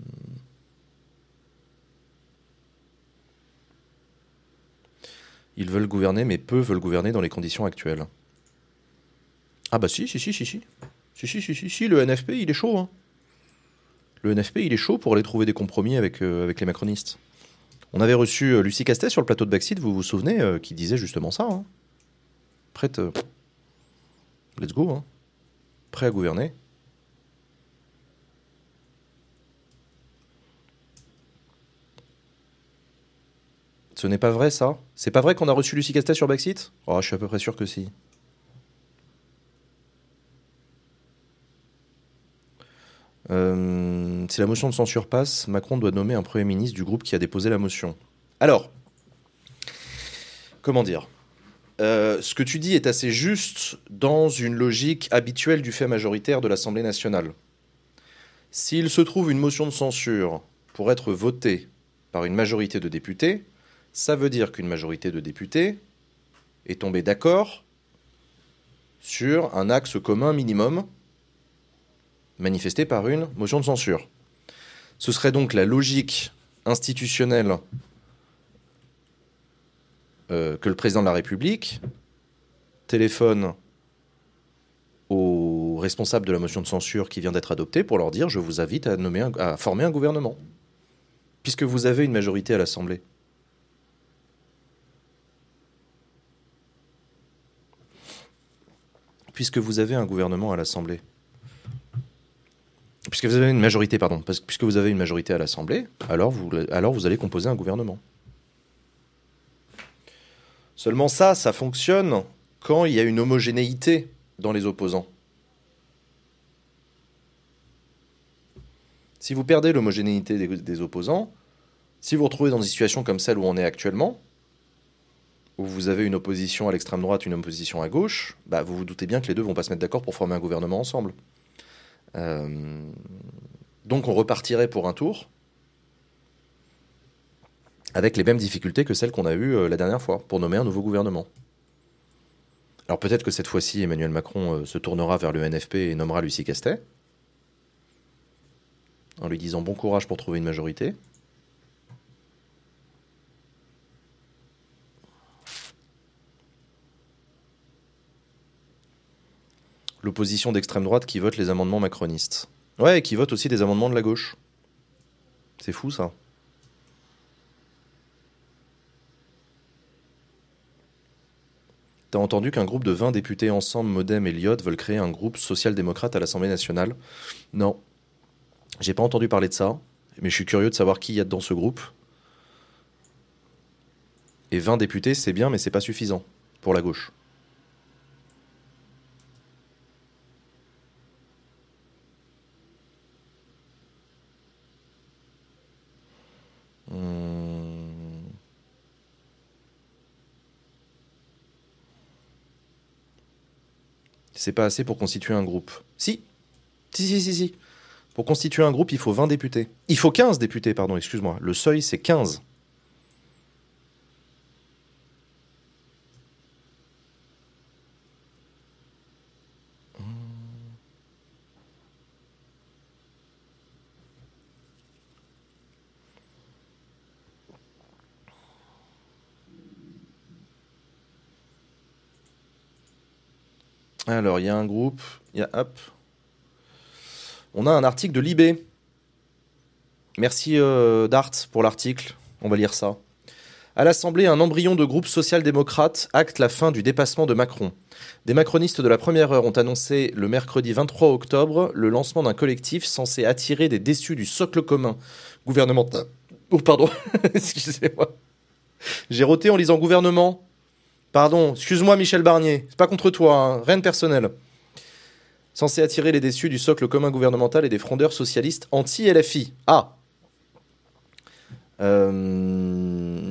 Ils veulent gouverner, mais peu veulent gouverner dans les conditions actuelles. Ah bah si, si, si, si, si. Si, si, si, si, si, le N F P, il est chaud. Hein. Le N F P, il est chaud pour aller trouver des compromis avec, euh, avec les macronistes. On avait reçu euh, Lucie Castet sur le plateau de Backseat, vous vous souvenez, euh, qui disait justement ça. Hein. Prête... Euh, let's go. Hein. Prêt à gouverner. Ce n'est pas vrai, ça? C'est pas vrai qu'on a reçu Lucie Castet sur Backseat? Oh, je suis à peu près sûr que si. Euh, si la motion de censure passe, Macron doit nommer un Premier ministre du groupe qui a déposé la motion. Alors, comment dire euh, ce que tu dis est assez juste dans une logique habituelle du fait majoritaire de l'Assemblée nationale. S'il se trouve une motion de censure pour être votée par une majorité de députés, ça veut dire qu'une majorité de députés est tombée d'accord sur un axe commun minimum manifesté par une motion de censure. Ce serait donc la logique institutionnelle euh, que le président de la République téléphone aux responsables de la motion de censure qui vient d'être adoptée pour leur dire « je vous invite à, nommer un, à former un gouvernement ». Puisque vous avez une majorité à l'Assemblée. Puisque vous avez un gouvernement à l'Assemblée. Puisque vous avez une majorité, pardon. Puisque vous avez une majorité à l'Assemblée, alors vous, alors vous allez composer un gouvernement. Seulement ça, ça fonctionne quand il y a une homogénéité dans les opposants. Si vous perdez l'homogénéité des, des opposants, si vous vous retrouvez dans une situation comme celle où on est actuellement, où vous avez une opposition à l'extrême droite, une opposition à gauche, bah vous vous doutez bien que les deux vont pas se mettre d'accord pour former un gouvernement ensemble. Euh, donc on repartirait pour un tour avec les mêmes difficultés que celles qu'on a eues euh, la dernière fois pour nommer un nouveau gouvernement. Alors peut-être que cette fois-ci, Emmanuel Macron euh, se tournera vers le N F P et nommera Lucie Castet, en lui disant bon courage pour trouver une majorité. L'opposition d'extrême droite qui vote les amendements macronistes. Ouais, et qui vote aussi des amendements de la gauche. C'est fou, ça. T'as entendu qu'un groupe de vingt députés Ensemble, Modem et Lyot veulent créer un groupe social-démocrate à l'Assemblée nationale? Non. J'ai pas entendu parler de ça, mais je suis curieux de savoir qui y a dans ce groupe. Et vingt députés, c'est bien, mais c'est pas suffisant pour la gauche. Hum... C'est pas assez pour constituer un groupe. Si. Si, si, si, si. Pour constituer un groupe, il faut vingt députés. Il faut quinze députés, pardon, excuse-moi. Le seuil, c'est quinze. Alors, il y a un groupe, il y a hop. On a un article de Libé. Merci euh, Dart pour l'article. On va lire ça. À l'Assemblée, un embryon de groupe social-démocrate acte la fin du dépassement de Macron. Des macronistes de la première heure ont annoncé le mercredi vingt-trois octobre le lancement d'un collectif censé attirer des déçus du socle commun gouvernemental. Oh, pardon, excusez-moi. J'ai roté en lisant gouvernement. Pardon, excuse-moi Michel Barnier, c'est pas contre toi, hein. Rien de personnel. Censé attirer les déçus du socle commun gouvernemental et des frondeurs socialistes anti-L F I. Ah euh...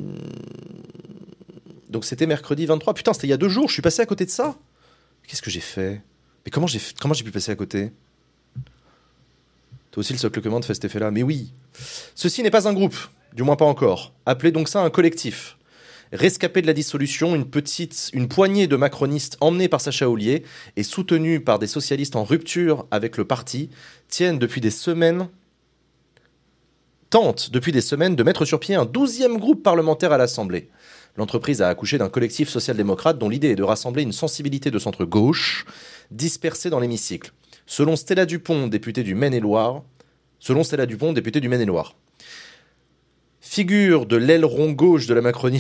Donc c'était mercredi vingt-trois. Putain, c'était il y a deux jours, je suis passé à côté de ça. Qu'est-ce que j'ai fait? Mais comment j'ai comment j'ai pu passer à côté? Toi aussi le socle commun te fait cet effet-là. Mais oui. Ceci n'est pas un groupe, du moins pas encore. Appelez donc ça un collectif. Rescapé de la dissolution, une petite, une poignée de macronistes emmenés par Sacha Houlié et soutenus par des socialistes en rupture avec le parti tiennent depuis des semaines, tentent depuis des semaines de mettre sur pied un douzième groupe parlementaire à l'Assemblée. L'entreprise a accouché d'un collectif social-démocrate dont l'idée est de rassembler une sensibilité de centre-gauche dispersée dans l'hémicycle. Selon Stella Dupont, députée du Maine-et-Loire, selon Stella Dupont, députée du Maine-et-Loire, figure de l'aileron gauche de la Macronie.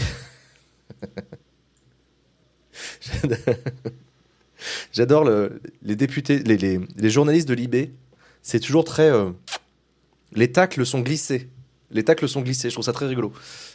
J'adore le, les députés, les, les, les journalistes de Libé. C'est toujours très. Euh, les tacles sont glissés. Les tacles sont glissés. Je trouve ça très rigolo.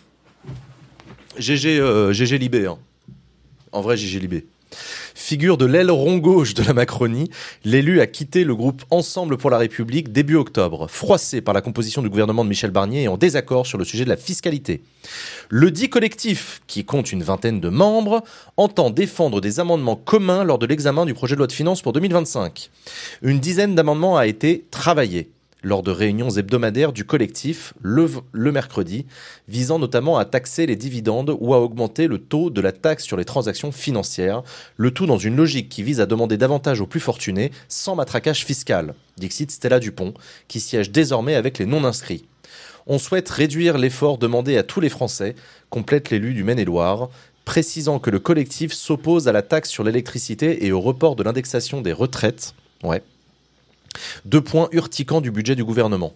G G, euh, G G Libé. Hein. En vrai, G G Libé. Figure de l'aileron gauche de la Macronie, l'élu a quitté le groupe Ensemble pour la République début octobre, froissé par la composition du gouvernement de Michel Barnier et en désaccord sur le sujet de la fiscalité. Le dit collectif, qui compte une vingtaine de membres, entend défendre des amendements communs lors de l'examen du projet de loi de finances pour deux mille vingt-cinq. Une dizaine d'amendements a été travaillée lors de réunions hebdomadaires du collectif le, le mercredi, visant notamment à taxer les dividendes ou à augmenter le taux de la taxe sur les transactions financières, le tout dans une logique qui vise à demander davantage aux plus fortunés sans matraquage fiscal, dixit Stella Dupont, qui siège désormais avec les non-inscrits. On souhaite réduire l'effort demandé à tous les Français, complète l'élu du Maine-et-Loire, précisant que le collectif s'oppose à la taxe sur l'électricité et au report de l'indexation des retraites. Ouais. Deux points urticants du budget du gouvernement.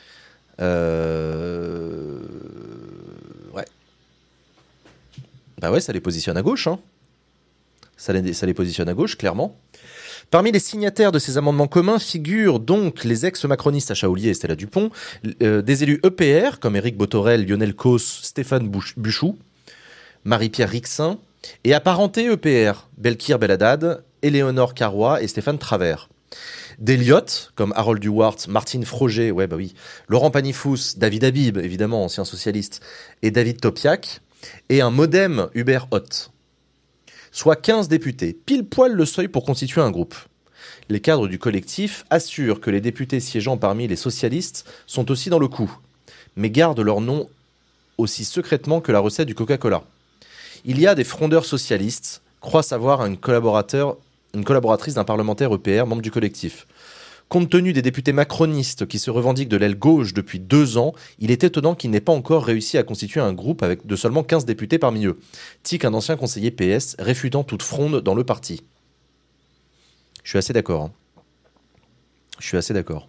Euh... Ouais. Bah ouais, ça les positionne à gauche. Hein. Ça, les, ça les positionne à gauche, clairement. Parmi les signataires de ces amendements communs figurent donc les ex-macronistes Sacha Houlié et Stella Dupont, euh, des élus E P R comme Éric Botorel, Lionel Causse, Stéphane Buchou, Marie-Pierre Rixin, et apparentés E P R, Belkir Belhaddad, Éléonore Carrois et Stéphane Travers. D'Eliott, comme Harold Duwart, Martine Froger, ouais bah oui, Laurent Panifous, David Habib, évidemment ancien socialiste, et David Topiak, et un modem Hubert Hoth. Soit quinze députés, pile poil le seuil pour constituer un groupe. Les cadres du collectif assurent que les députés siégeant parmi les socialistes sont aussi dans le coup, mais gardent leur nom aussi secrètement que la recette du Coca-Cola. Il y a des frondeurs socialistes, croient savoir une collaborateur une collaboratrice d'un parlementaire E P R, membre du collectif. Compte tenu des députés macronistes qui se revendiquent de l'aile gauche depuis deux ans, il est étonnant qu'ils n'aient pas encore réussi à constituer un groupe avec de seulement quinze députés parmi eux. Tic, un ancien conseiller P S, réfutant toute fronde dans le parti. Je suis assez d'accord. Hein. Je suis assez d'accord.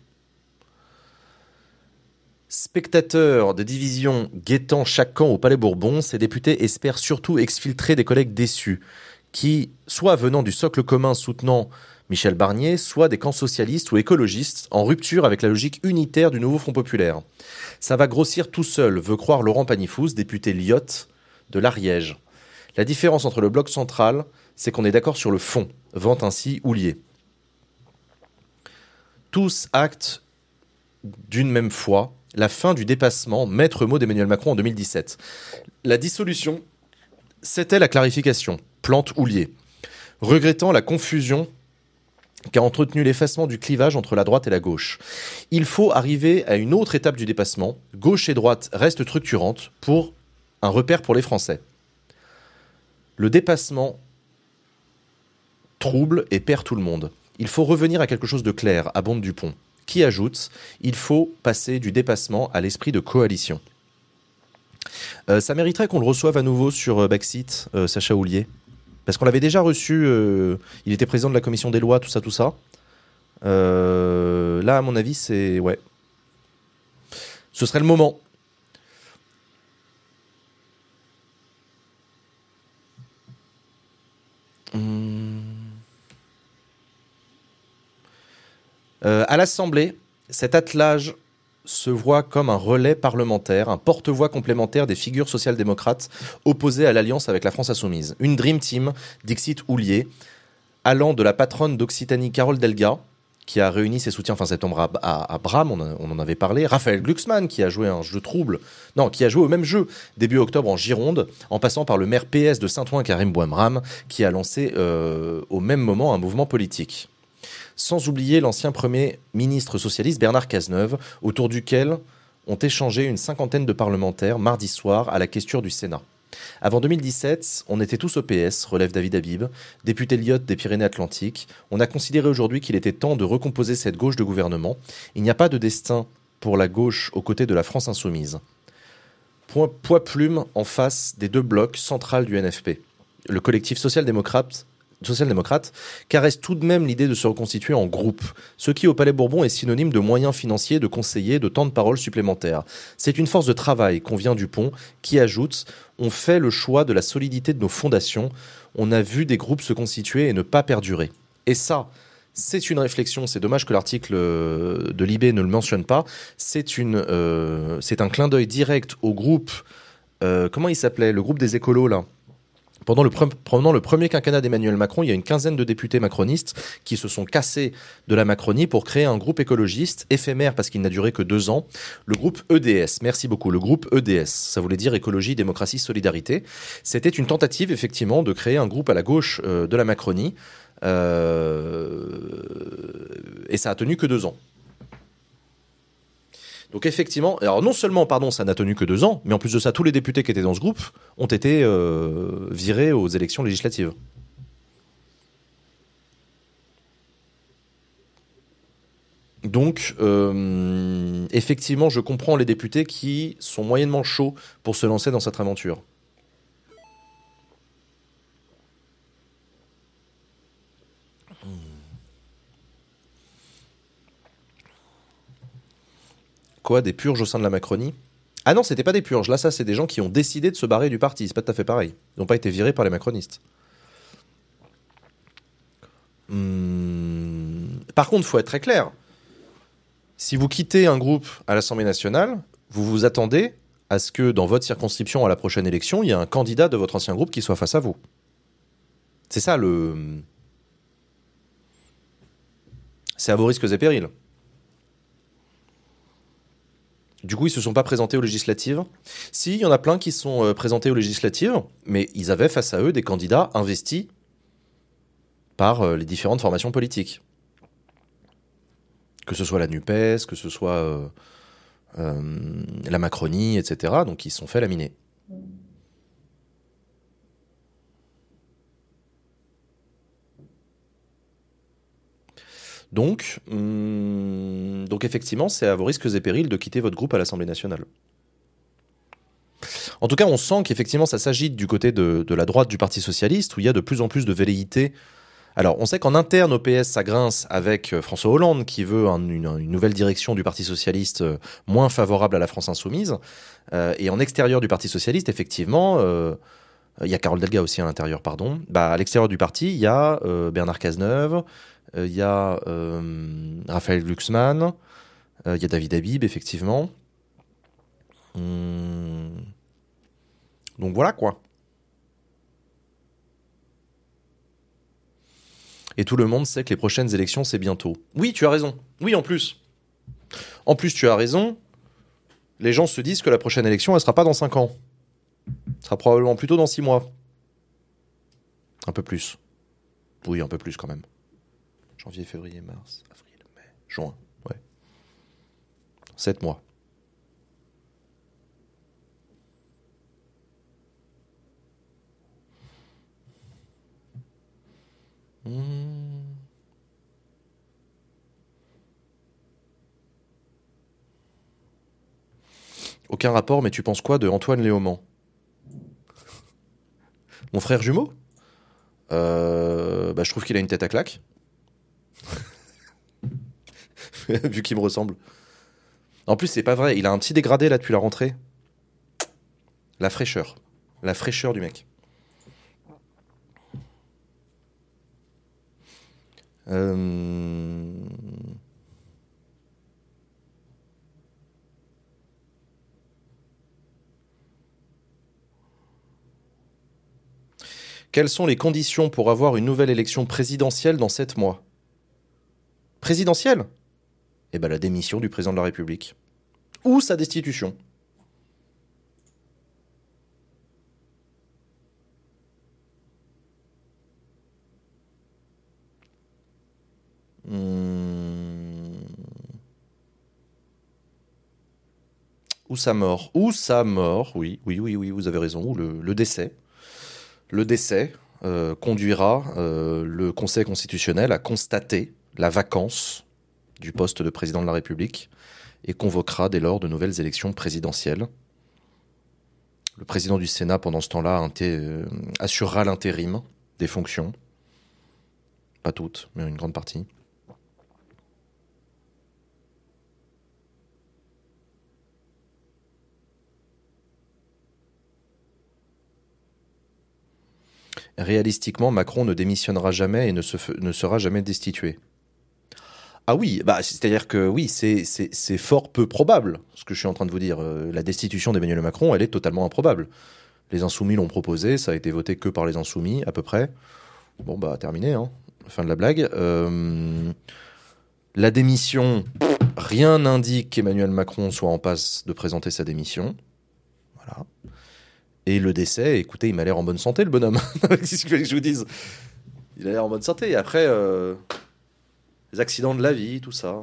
Spectateurs de division guettant chaque camp au Palais Bourbon, ces députés espèrent surtout exfiltrer des collègues déçus, qui, soit venant du socle commun soutenant Michel Barnier, soit des camps socialistes ou écologistes en rupture avec la logique unitaire du nouveau Front populaire. Ça va grossir tout seul, veut croire Laurent Panifous, député Lyotte de l'Ariège. La différence entre le bloc central, c'est qu'on est d'accord sur le fond, vante ainsi Houlié. Tous actent d'une même foi la fin du dépassement, maître mot d'Emmanuel Macron en deux mille dix-sept. La dissolution, c'était la clarification. Plante Houlié, regrettant la confusion qu'a entretenu l'effacement du clivage entre la droite et la gauche. Il faut arriver à une autre étape du dépassement. Gauche et droite restent structurantes pour un repère pour les Français. Le dépassement trouble et perd tout le monde. Il faut revenir à quelque chose de clair, abonde Dupont, qui ajoute « Il faut passer du dépassement à l'esprit de coalition ». Euh, ça mériterait qu'on le reçoive à nouveau sur euh, Backseat, euh, Sacha Houlié. Parce qu'on l'avait déjà reçu, euh, il était président de la commission des lois, tout ça, tout ça. Euh, là, à mon avis, c'est... Ouais. Ce serait le moment. Hum. Euh, à l'Assemblée, cet attelage se voit comme un relais parlementaire, un porte-voix complémentaire des figures social-démocrates opposées à l'alliance avec la France insoumise. Une Dream Team, Dixit Houllier, allant de la patronne d'Occitanie Carole Delga, qui a réuni ses soutiens fin septembre à, à, à Bram, on, a, on en avait parlé, Raphaël Glucksmann, qui a joué un jeu trouble, non, qui a joué au même jeu début octobre en Gironde, en passant par le maire P S de Saint-Ouen, Karim Bouamram, qui a lancé euh, au même moment un mouvement politique. Sans oublier l'ancien Premier ministre socialiste Bernard Cazeneuve, autour duquel ont échangé une cinquantaine de parlementaires mardi soir à la questure du Sénat. Avant deux mille dix-sept, on était tous au P S, relève David Habib, député Lyot des Pyrénées-Atlantiques. On a considéré aujourd'hui qu'il était temps de recomposer cette gauche de gouvernement. Il n'y a pas de destin pour la gauche aux côtés de la France insoumise. Point poids plume en face des deux blocs centrales du N F P. Le collectif social-démocrate social-démocrate caresse tout de même l'idée de se reconstituer en groupe, ce qui au Palais Bourbon est synonyme de moyens financiers, de conseillers, de temps de parole supplémentaires. C'est une force de travail qu'on vient du pont qui ajoute « On fait le choix de la solidité de nos fondations, on a vu des groupes se constituer et ne pas perdurer ». Et ça, c'est une réflexion, c'est dommage que l'article de l'I B ne le mentionne pas, c'est une, euh, c'est un clin d'œil direct au groupe, euh, comment il s'appelait, le groupe des écolos là. Pendant le, pre- pendant le premier quinquennat d'Emmanuel Macron, il y a une quinzaine de députés macronistes qui se sont cassés de la Macronie pour créer un groupe écologiste, éphémère parce qu'il n'a duré que deux ans, le groupe E D S. Merci beaucoup, le groupe E D S. Ça voulait dire Écologie, Démocratie, Solidarité. C'était une tentative, effectivement, de créer un groupe à la gauche euh, de la Macronie. Euh... Et ça a tenu que deux ans. Donc effectivement, alors non seulement, pardon, ça n'a tenu que deux ans, mais en plus de ça, tous les députés qui étaient dans ce groupe ont été euh, virés aux élections législatives. Donc, euh, effectivement, je comprends les députés qui sont moyennement chauds pour se lancer dans cette aventure. Quoi, des purges au sein de la Macronie ? Ah non, c'était pas des purges. Là, ça, c'est des gens qui ont décidé de se barrer du parti. C'est pas tout à fait pareil. Ils n'ont pas été virés par les macronistes. Hum... Par contre, il faut être très clair. Si vous quittez un groupe à l'Assemblée nationale, vous vous attendez à ce que dans votre circonscription à la prochaine élection, il y ait un candidat de votre ancien groupe qui soit face à vous. C'est ça le... C'est à vos risques et périls. Du coup, ils se sont pas présentés aux législatives. Si, il y en a plein qui se sont euh, présentés aux législatives, mais ils avaient face à eux des candidats investis par euh, les différentes formations politiques. Que ce soit la NUPES, que ce soit euh, euh, la Macronie, et cetera. Donc, ils se sont fait laminer. Donc, hum, donc effectivement, c'est à vos risques et périls de quitter votre groupe à l'Assemblée nationale. En tout cas, on sent qu'effectivement, ça s'agite du côté de, de la droite du Parti socialiste, où il y a de plus en plus de velléités. Alors, on sait qu'en interne au P S, ça grince avec François Hollande, qui veut un, une, une nouvelle direction du Parti socialiste euh, moins favorable à la France insoumise. Euh, et en extérieur du Parti socialiste, effectivement, euh, il y a Carole Delga aussi à l'intérieur, pardon. Bah, à l'extérieur du parti, il y a euh, Bernard Cazeneuve, il euh, y a euh, Raphaël Glucksmann, il euh, y a David Habib, effectivement. Hum... Donc voilà quoi. Et tout le monde sait que les prochaines élections, c'est bientôt. Oui, tu as raison. Oui, en plus. En plus, tu as raison. Les gens se disent que la prochaine élection, elle sera pas dans cinq ans. Elle sera probablement plutôt dans six mois. Un peu plus. Oui, un peu plus quand même. Janvier, février, mars, avril, mai, juin. Ouais. Sept mois. Mmh. Aucun rapport, mais tu penses quoi de Antoine Léaumont ? Mon frère jumeau ? Euh, bah, je trouve qu'il a une tête à claque. Vu qu'il me ressemble. En plus, c'est pas vrai. Il a un petit dégradé là depuis la rentrée. La fraîcheur. La fraîcheur du mec. Euh... Quelles sont les conditions pour avoir une nouvelle élection présidentielle dans sept mois? Présidentielle? Eh ben la démission du président de la République. Ou sa destitution. Hmm. Ou sa mort. Ou sa mort, oui, oui, oui, oui, vous avez raison. Ou le, le décès. Le décès euh, conduira euh, le Conseil constitutionnel à constater la vacance du poste de président de la République et convoquera dès lors de nouvelles élections présidentielles. Le président du Sénat, pendant ce temps-là, inté- euh, assurera l'intérim des fonctions. Pas toutes, mais une grande partie. Réalistiquement, Macron ne démissionnera jamais et ne, se fe- ne sera jamais destitué. Ah oui, bah, c'est-à-dire que oui, c'est, c'est, c'est fort peu probable, ce que je suis en train de vous dire. Euh, la destitution d'Emmanuel Macron, elle est totalement improbable. Les Insoumis l'ont proposé, ça a été voté que par les Insoumis, à peu près. Bon, bah, terminé, hein. Fin de la blague. Euh, la démission, rien n'indique qu'Emmanuel Macron soit en passe de présenter sa démission. Voilà. Et le décès, écoutez, il m'a l'air en bonne santé, le bonhomme. Qu'est-ce que je vous dise? Il a l'air en bonne santé. Et après, euh, les accidents de la vie, tout ça.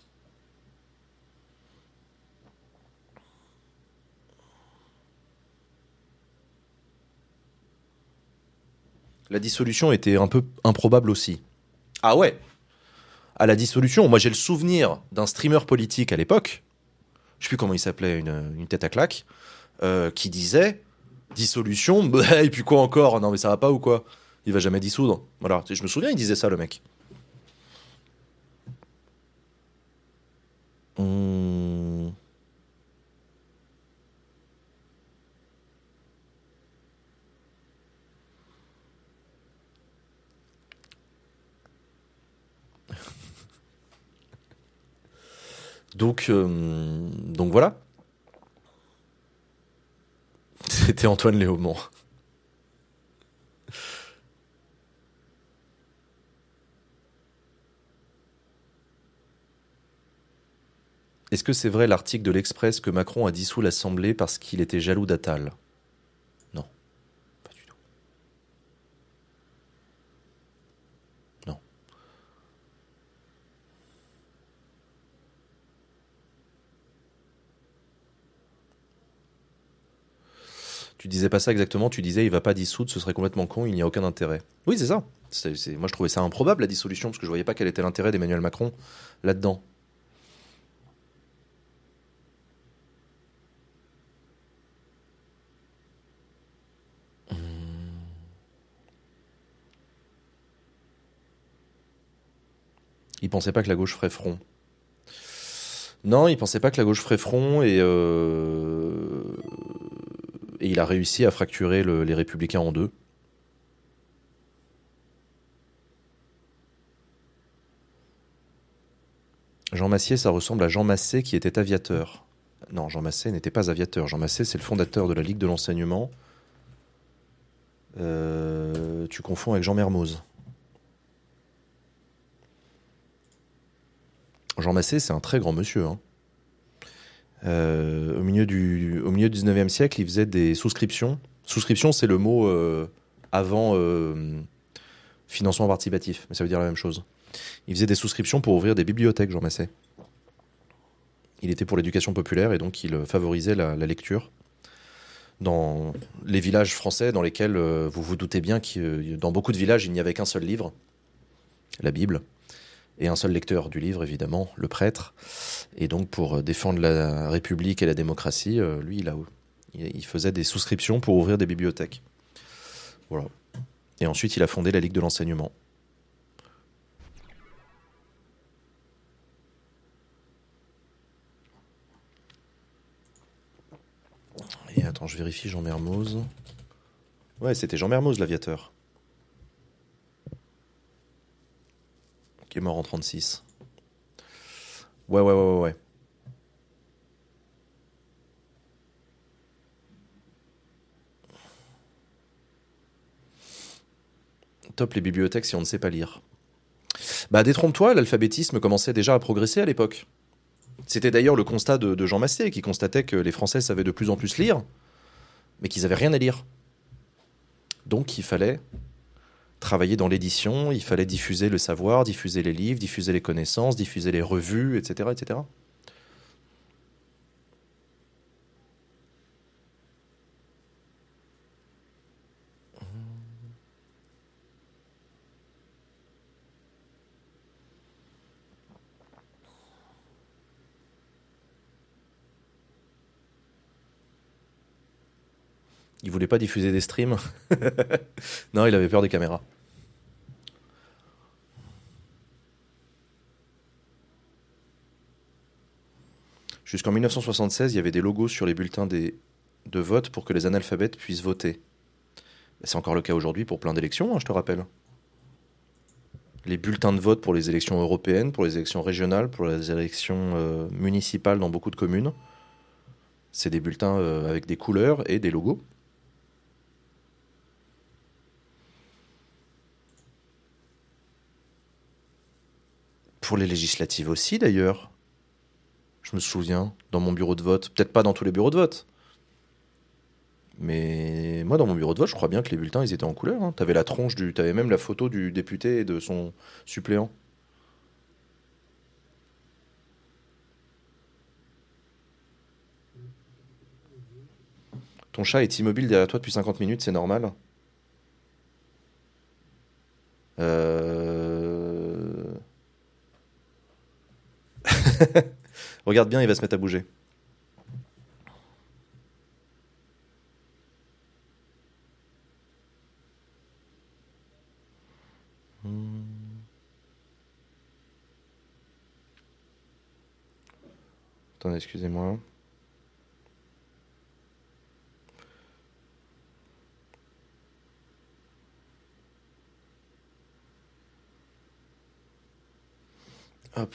La dissolution était un peu improbable aussi. Ah ouais? À la dissolution, moi j'ai le souvenir d'un streamer politique à l'époque, je sais plus comment il s'appelait, une, une tête à claque, euh, qui disait dissolution, bah, et puis quoi encore? Non mais ça va pas ou quoi? Il va jamais dissoudre. Voilà, je me souviens, il disait ça le mec. Hum. Donc, euh, donc voilà. C'était Antoine Léaumont. Est-ce que c'est vrai l'article de l'Express que Macron a dissous l'Assemblée parce qu'il était jaloux d'Attal? Non, pas du tout. Non. Tu disais pas ça exactement, tu disais il va pas dissoudre, ce serait complètement con, il n'y a aucun intérêt. Oui, c'est ça. C'est, c'est- Moi je trouvais ça improbable la dissolution, parce que je voyais pas quel était l'intérêt d'Emmanuel Macron là-dedans. Il pensait pas que la gauche ferait front. Non, il pensait pas que la gauche ferait front et, euh, et il a réussi à fracturer le- les républicains en deux. Jean Massier, ça ressemble à Jean Massé qui était aviateur. Non, Jean Massé n'était pas aviateur. Jean Massé, c'est le fondateur de la Ligue de l'enseignement. Euh, tu confonds avec Jean Mermoz. Jean Massé, c'est un très grand monsieur, hein. Euh, au milieu du, au milieu du dix-neuvième siècle, il faisait des souscriptions. Souscription, c'est le mot euh, avant euh, financement participatif, mais ça veut dire la même chose. Il faisait des souscriptions pour ouvrir des bibliothèques, Jean Massé. Il était pour l'éducation populaire et donc il favorisait la, la lecture dans les villages français dans lesquels euh, vous vous doutez bien que dans beaucoup de villages, il n'y avait qu'un seul livre, la Bible, et un seul lecteur du livre, évidemment, le prêtre. Et donc, pour défendre la République et la démocratie, euh, lui, il, a, il faisait des souscriptions pour ouvrir des bibliothèques. Voilà. Et ensuite, il a fondé la Ligue de l'enseignement. Et attends, je vérifie Jean Mermoz. Ouais, c'était Jean Mermoz, l'aviateur. Qui est mort en trente-six. Ouais, ouais, ouais, ouais, ouais. Top les bibliothèques si on ne sait pas lire. Bah, détrompe-toi, l'alphabétisme commençait déjà à progresser à l'époque. C'était d'ailleurs le constat de, de Jean Massé, qui constatait que les Français savaient de plus en plus lire, mais qu'ils n'avaient rien à lire. Donc il fallait travailler dans l'édition, il fallait diffuser le savoir, diffuser les livres, diffuser les connaissances, diffuser les revues, et cetera, et cetera. Il voulait pas diffuser des streams. Non, il avait peur des caméras. Jusqu'en mille neuf cent soixante-seize, il y avait des logos sur les bulletins des... de vote pour que les analphabètes puissent voter. C'est encore le cas aujourd'hui pour plein d'élections, hein, je te rappelle. Les bulletins de vote pour les élections européennes, pour les élections régionales, pour les élections euh, municipales dans beaucoup de communes. C'est des bulletins euh, avec des couleurs et des logos. Pour les législatives aussi, d'ailleurs. Je me souviens, dans mon bureau de vote. Peut-être pas dans tous les bureaux de vote. Mais moi, dans mon bureau de vote, je crois bien que les bulletins, ils étaient en couleur. Hein. T'avais la tronche du... T'avais même la photo du député et de son suppléant. Ton chat est immobile derrière toi depuis cinquante minutes, c'est normal. Euh... Regarde bien, il va se mettre à bouger. Hmm. Attendez, excusez-moi. Hop.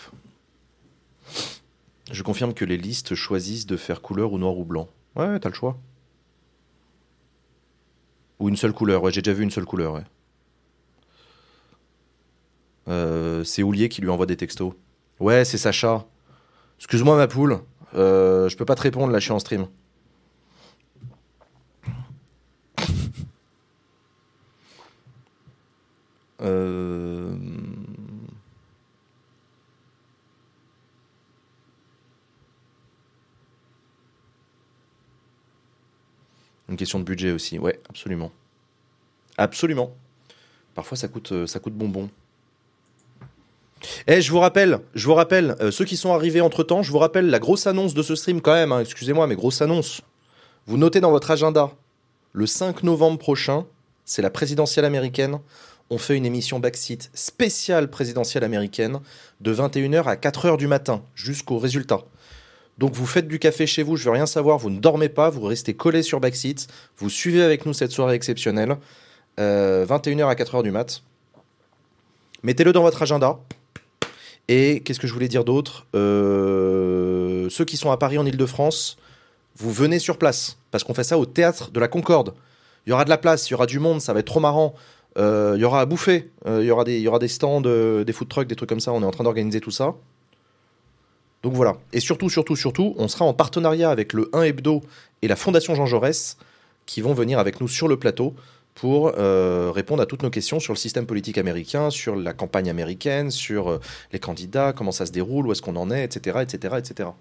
Je confirme que les listes choisissent de faire couleur ou noir ou blanc. Ouais, ouais, t'as le choix. Ou une seule couleur, ouais, j'ai déjà vu une seule couleur, ouais. Euh, c'est Oulier qui lui envoie des textos. Ouais, c'est Sacha. Excuse-moi ma poule, euh, je peux pas te répondre, là je suis en stream. Euh... Une question de budget aussi, ouais, absolument. Absolument. Parfois ça coûte, euh, ça coûte bonbon. Eh, je vous rappelle, je vous rappelle, euh, ceux qui sont arrivés entre-temps, je vous rappelle la grosse annonce de ce stream quand même, hein, excusez-moi, mais grosse annonce. Vous notez dans votre agenda, le cinq novembre prochain, c'est la présidentielle américaine. On fait une émission Backseat spéciale présidentielle américaine de vingt et une heures à quatre heures du matin, jusqu'au résultat. Donc vous faites du café chez vous, je veux rien savoir, vous ne dormez pas, vous restez collés sur Backseat, vous suivez avec nous cette soirée exceptionnelle, euh, vingt et une heures à quatre heures du mat. Mettez-le dans votre agenda. Et qu'est-ce que je voulais dire d'autre euh, Ceux qui sont à Paris en Île-de-France, vous venez sur place, parce qu'on fait ça au théâtre de la Concorde. Il y aura de la place, il y aura du monde, ça va être trop marrant. Euh, il y aura à bouffer, euh, il y aura des, il y aura des stands, euh, des food trucks, des trucs comme ça. On est en train d'organiser tout ça. Donc voilà. Et surtout, surtout, surtout, on sera en partenariat avec le un Hebdo et la Fondation Jean Jaurès, qui vont venir avec nous sur le plateau pour euh, répondre à toutes nos questions sur le système politique américain, sur la campagne américaine, sur euh, les candidats, comment ça se déroule, où est-ce qu'on en est, et cetera, et cetera, et cetera.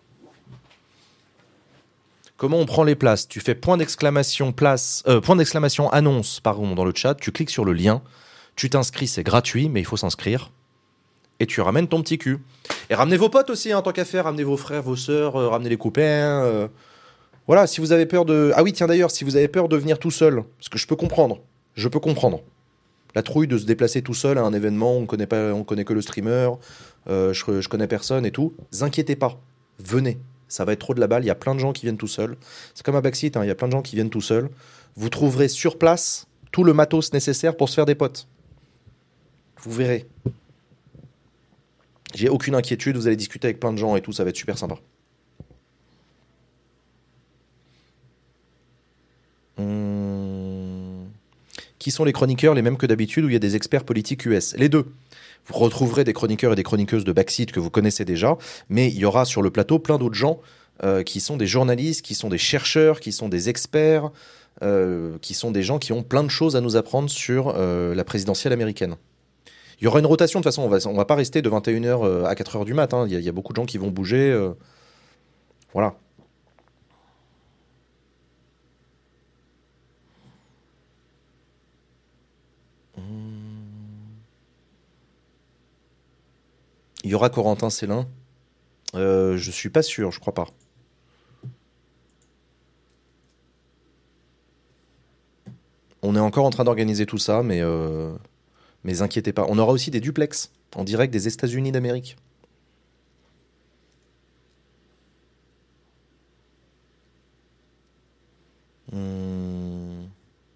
Comment on prend les places? Tu fais point d'exclamation place, euh, point d'exclamation annonce, pardon, dans le chat. Tu cliques sur le lien, tu t'inscris, c'est gratuit, mais il faut s'inscrire. Et tu ramènes ton petit cul. Et ramenez vos potes aussi, hein, tant qu'à faire. Ramenez vos frères, vos sœurs, euh, ramenez les copains. Euh... Voilà, si vous avez peur de... Ah oui, tiens d'ailleurs, si vous avez peur de venir tout seul, parce que je peux comprendre, je peux comprendre. La trouille de se déplacer tout seul à un événement, on connaît pas, on connaît que le streamer, euh, je, je connais personne et tout. Vous inquiétez pas, venez. Ça va être trop de la balle. Il y a plein de gens qui viennent tout seuls. C'est comme à Backseat, hein, il y a plein de gens qui viennent tout seuls. Vous trouverez sur place tout le matos nécessaire pour se faire des potes. Vous verrez. J'ai aucune inquiétude. Vous allez discuter avec plein de gens et tout. Ça va être super sympa. Hum... Qui sont les chroniqueurs, les mêmes que d'habitude, où il y a des experts politiques U S? Les deux. Vous retrouverez des chroniqueurs et des chroniqueuses de Backseat que vous connaissez déjà, mais il y aura sur le plateau plein d'autres gens euh, qui sont des journalistes, qui sont des chercheurs, qui sont des experts, euh, qui sont des gens qui ont plein de choses à nous apprendre sur euh, la présidentielle américaine. Il y aura une rotation, de toute façon, on va, on va pas rester de vingt et une heures à quatre heures du mat'. Hein. Il, y a, il y a beaucoup de gens qui vont bouger. Euh, voilà. Il y aura Corentin Célin. Euh, je suis pas sûr, je crois pas. On est encore en train d'organiser tout ça, mais, euh, mais inquiétez pas. On aura aussi des duplex en direct des États-Unis d'Amérique. Hum.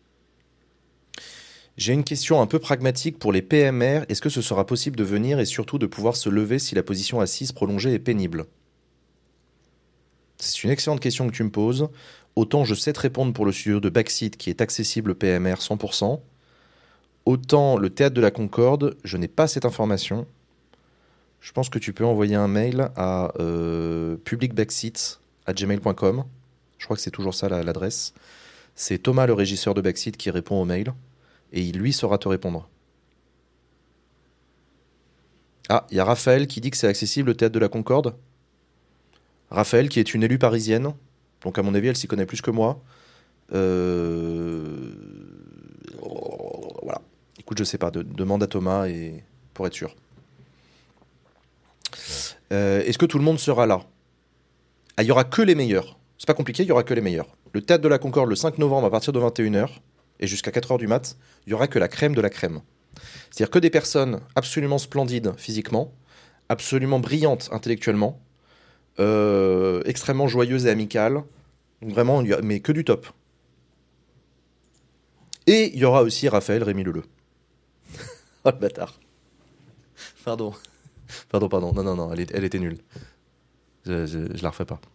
J'ai une question un peu pragmatique pour les P M R. Est-ce que ce sera possible de venir et surtout de pouvoir se lever si la position assise prolongée est pénible? C'est une excellente question que tu me poses. Autant je sais te répondre pour le studio de Backseat qui est accessible P M R cent pour cent, autant le théâtre de la Concorde, je n'ai pas cette information. Je pense que tu peux envoyer un mail à euh, publicbackseat à gmail point com. Je crois que c'est toujours ça la- l'adresse. C'est Thomas, le régisseur de Backseat, qui répond au mail. Et il, lui, saura te répondre. Ah, il y a Raphaël qui dit que c'est accessible le théâtre de la Concorde. Raphaël, qui est une élue parisienne. Donc, à mon avis, elle s'y connaît plus que moi. Euh... Voilà. Écoute, je sais pas. De- demande à Thomas et... pour être sûr. Euh, Est-ce que tout le monde sera là? Ah, il y aura que les meilleurs. C'est pas compliqué, il y aura que les meilleurs. Le théâtre de la Concorde le cinq novembre à partir de vingt et une heures et jusqu'à quatre heures du mat, il y aura que la crème de la crème. C'est-à-dire que des personnes absolument splendides physiquement, absolument brillantes intellectuellement, euh, extrêmement joyeuses et amicales. Donc vraiment, il y a- mais que du top. Et il y aura aussi Raphaël Rémy Leleu. Oh le bâtard. Pardon. Pardon, pardon. Non, non, non, elle, est- elle était nulle. Je, je, je la refais pas.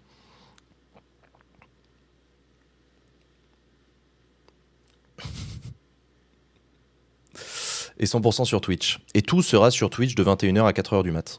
Et cent pour cent sur Twitch. Et tout sera sur Twitch de vingt et une heures à quatre heures du mat.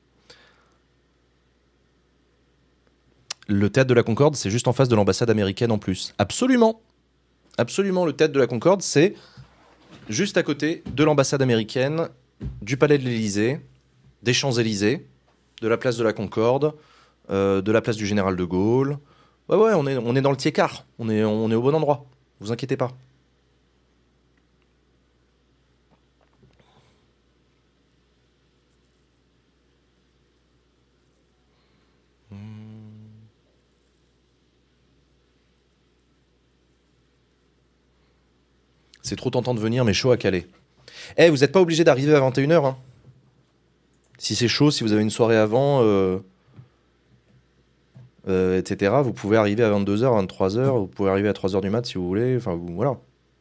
Le théâtre de la Concorde, c'est juste en face de l'ambassade américaine en plus. Absolument. Absolument, le théâtre de la Concorde, c'est juste à côté de l'ambassade américaine, du palais de l'Élysée, des Champs-Élysées, de la place de la Concorde, euh, de la place du Général de Gaulle. Ouais, ouais, on est, on est dans le tiers-quart. On est, on est au bon endroit. Vous inquiétez pas. C'est trop tentant de venir, mais chaud à Calais. Eh, vous n'êtes pas obligé d'arriver à vingt et une heures, hein. Si c'est chaud, si vous avez une soirée avant, euh, euh, et cetera, vous pouvez arriver à vingt-deux heures, vingt-trois heures, vous pouvez arriver à trois heures du mat si vous voulez. Enfin, vous- voilà.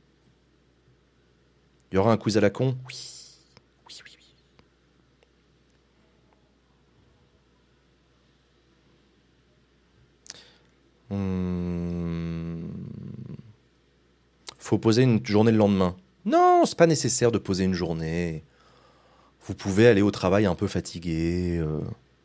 Il y aura un quiz à la con. Oui, oui, oui, oui. Hmm. Faut poser une journée le lendemain. Non, c'est pas nécessaire de poser une journée. Vous pouvez aller au travail un peu fatigué. euh.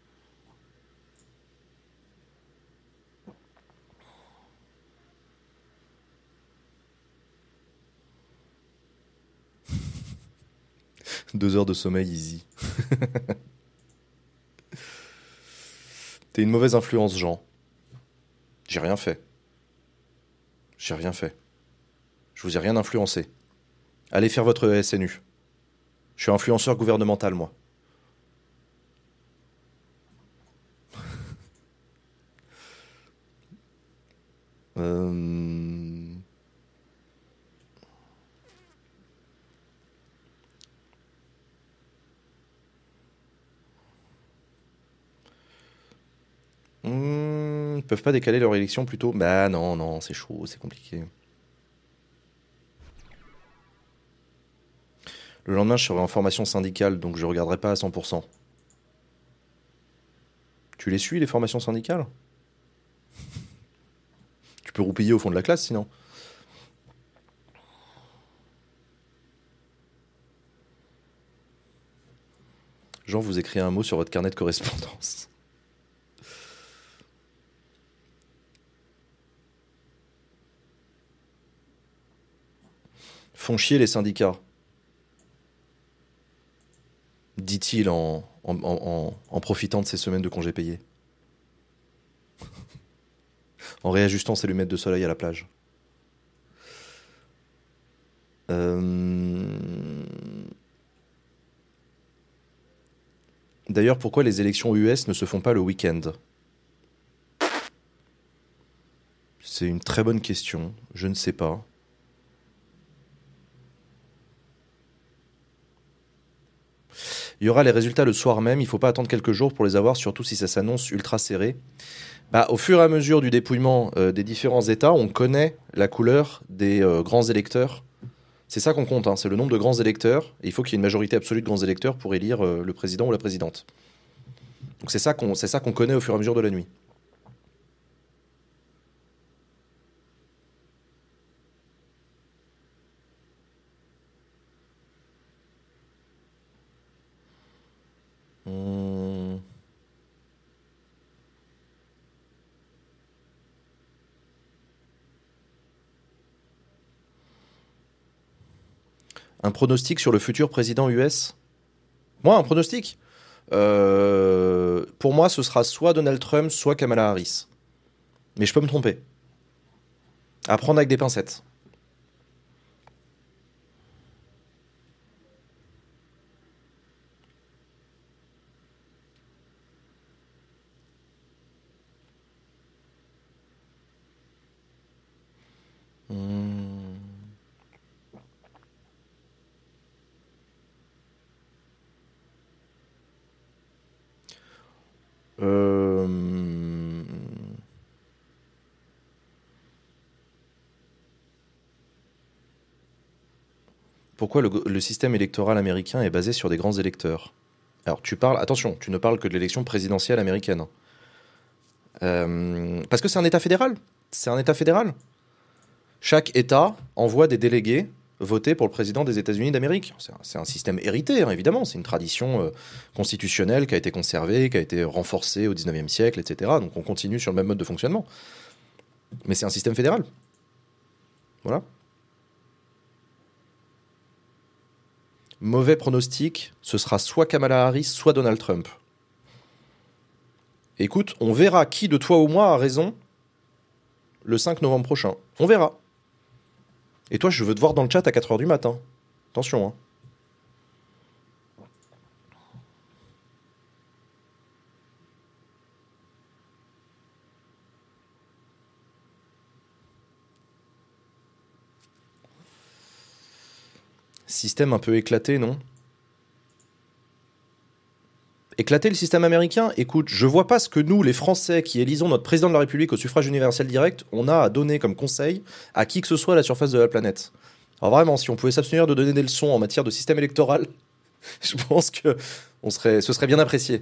Deux heures de sommeil easy. T'es une mauvaise influence, Jean. J'ai rien fait. J'ai rien fait. Je vous ai rien influencé. Allez faire votre S N U. Je suis influenceur gouvernemental, moi. Euh, peuvent pas décaler leur élection plus tôt? Bah non, non, c'est chaud, c'est compliqué. Le lendemain, je serai en formation syndicale, donc je regarderai pas à cent pour cent. Tu les suis, les formations syndicales? Tu peux roupiller au fond de la classe, sinon. Genre, vous écrivez un mot sur votre carnet de correspondance. Font chier les syndicats, dit-il en, en, en- en- en profitant de ses semaines de congés payés. En réajustant ses lunettes de soleil à la plage. Euh, D'ailleurs, pourquoi les élections U S ne se font pas le week-end? C'est une très bonne question. Je ne sais pas. Il y aura les résultats le soir même. Il ne faut pas attendre quelques jours pour les avoir, surtout si ça s'annonce ultra serré. Bah, au fur et à mesure du dépouillement euh, des différents États, on connaît la couleur des euh, grands électeurs. C'est ça qu'on compte, hein, c'est le nombre de grands électeurs. Et il faut qu'il y ait une majorité absolue de grands électeurs pour élire euh, le président ou la présidente. Donc c'est ça qu'on c'est ça qu'on connaît au fur et à mesure de la nuit. Hum, Un pronostic sur le futur président U S? Moi, un pronostic? Euh, Pour moi, ce sera soit Donald Trump, soit Kamala Harris. Mais je peux me tromper. À prendre avec des pincettes. Hum. Euh, Pourquoi le, le système électoral américain est basé sur des grands électeurs? Alors, tu parles, attention, tu ne parles que de l'élection présidentielle américaine. Euh, parce que c'est un État fédéral. C'est un État fédéral. Chaque État envoie des délégués voter pour le président des États-Unis d'Amérique. C'est un, c'est un système hérité, hein, évidemment. C'est une tradition euh, constitutionnelle qui a été conservée, qui a été renforcée au dix-neuvième siècle, et cetera. Donc on continue sur le même mode de fonctionnement. Mais c'est un système fédéral. Voilà. Mauvais pronostic, ce sera soit Kamala Harris, soit Donald Trump. Écoute, on verra qui de toi ou moi a raison le cinq novembre prochain. On verra. Et toi, je veux te voir dans le chat à quatre heures du matin. Attention, hein. Système un peu éclaté, non? Éclater le système américain? Écoute, je vois pas ce que nous, les Français, qui élisons notre président de la République au suffrage universel direct, on a à donner comme conseil à qui que ce soit à la surface de la planète. Alors vraiment, si on pouvait s'abstenir de donner des leçons en matière de système électoral, je pense que on serait, ce serait bien apprécié.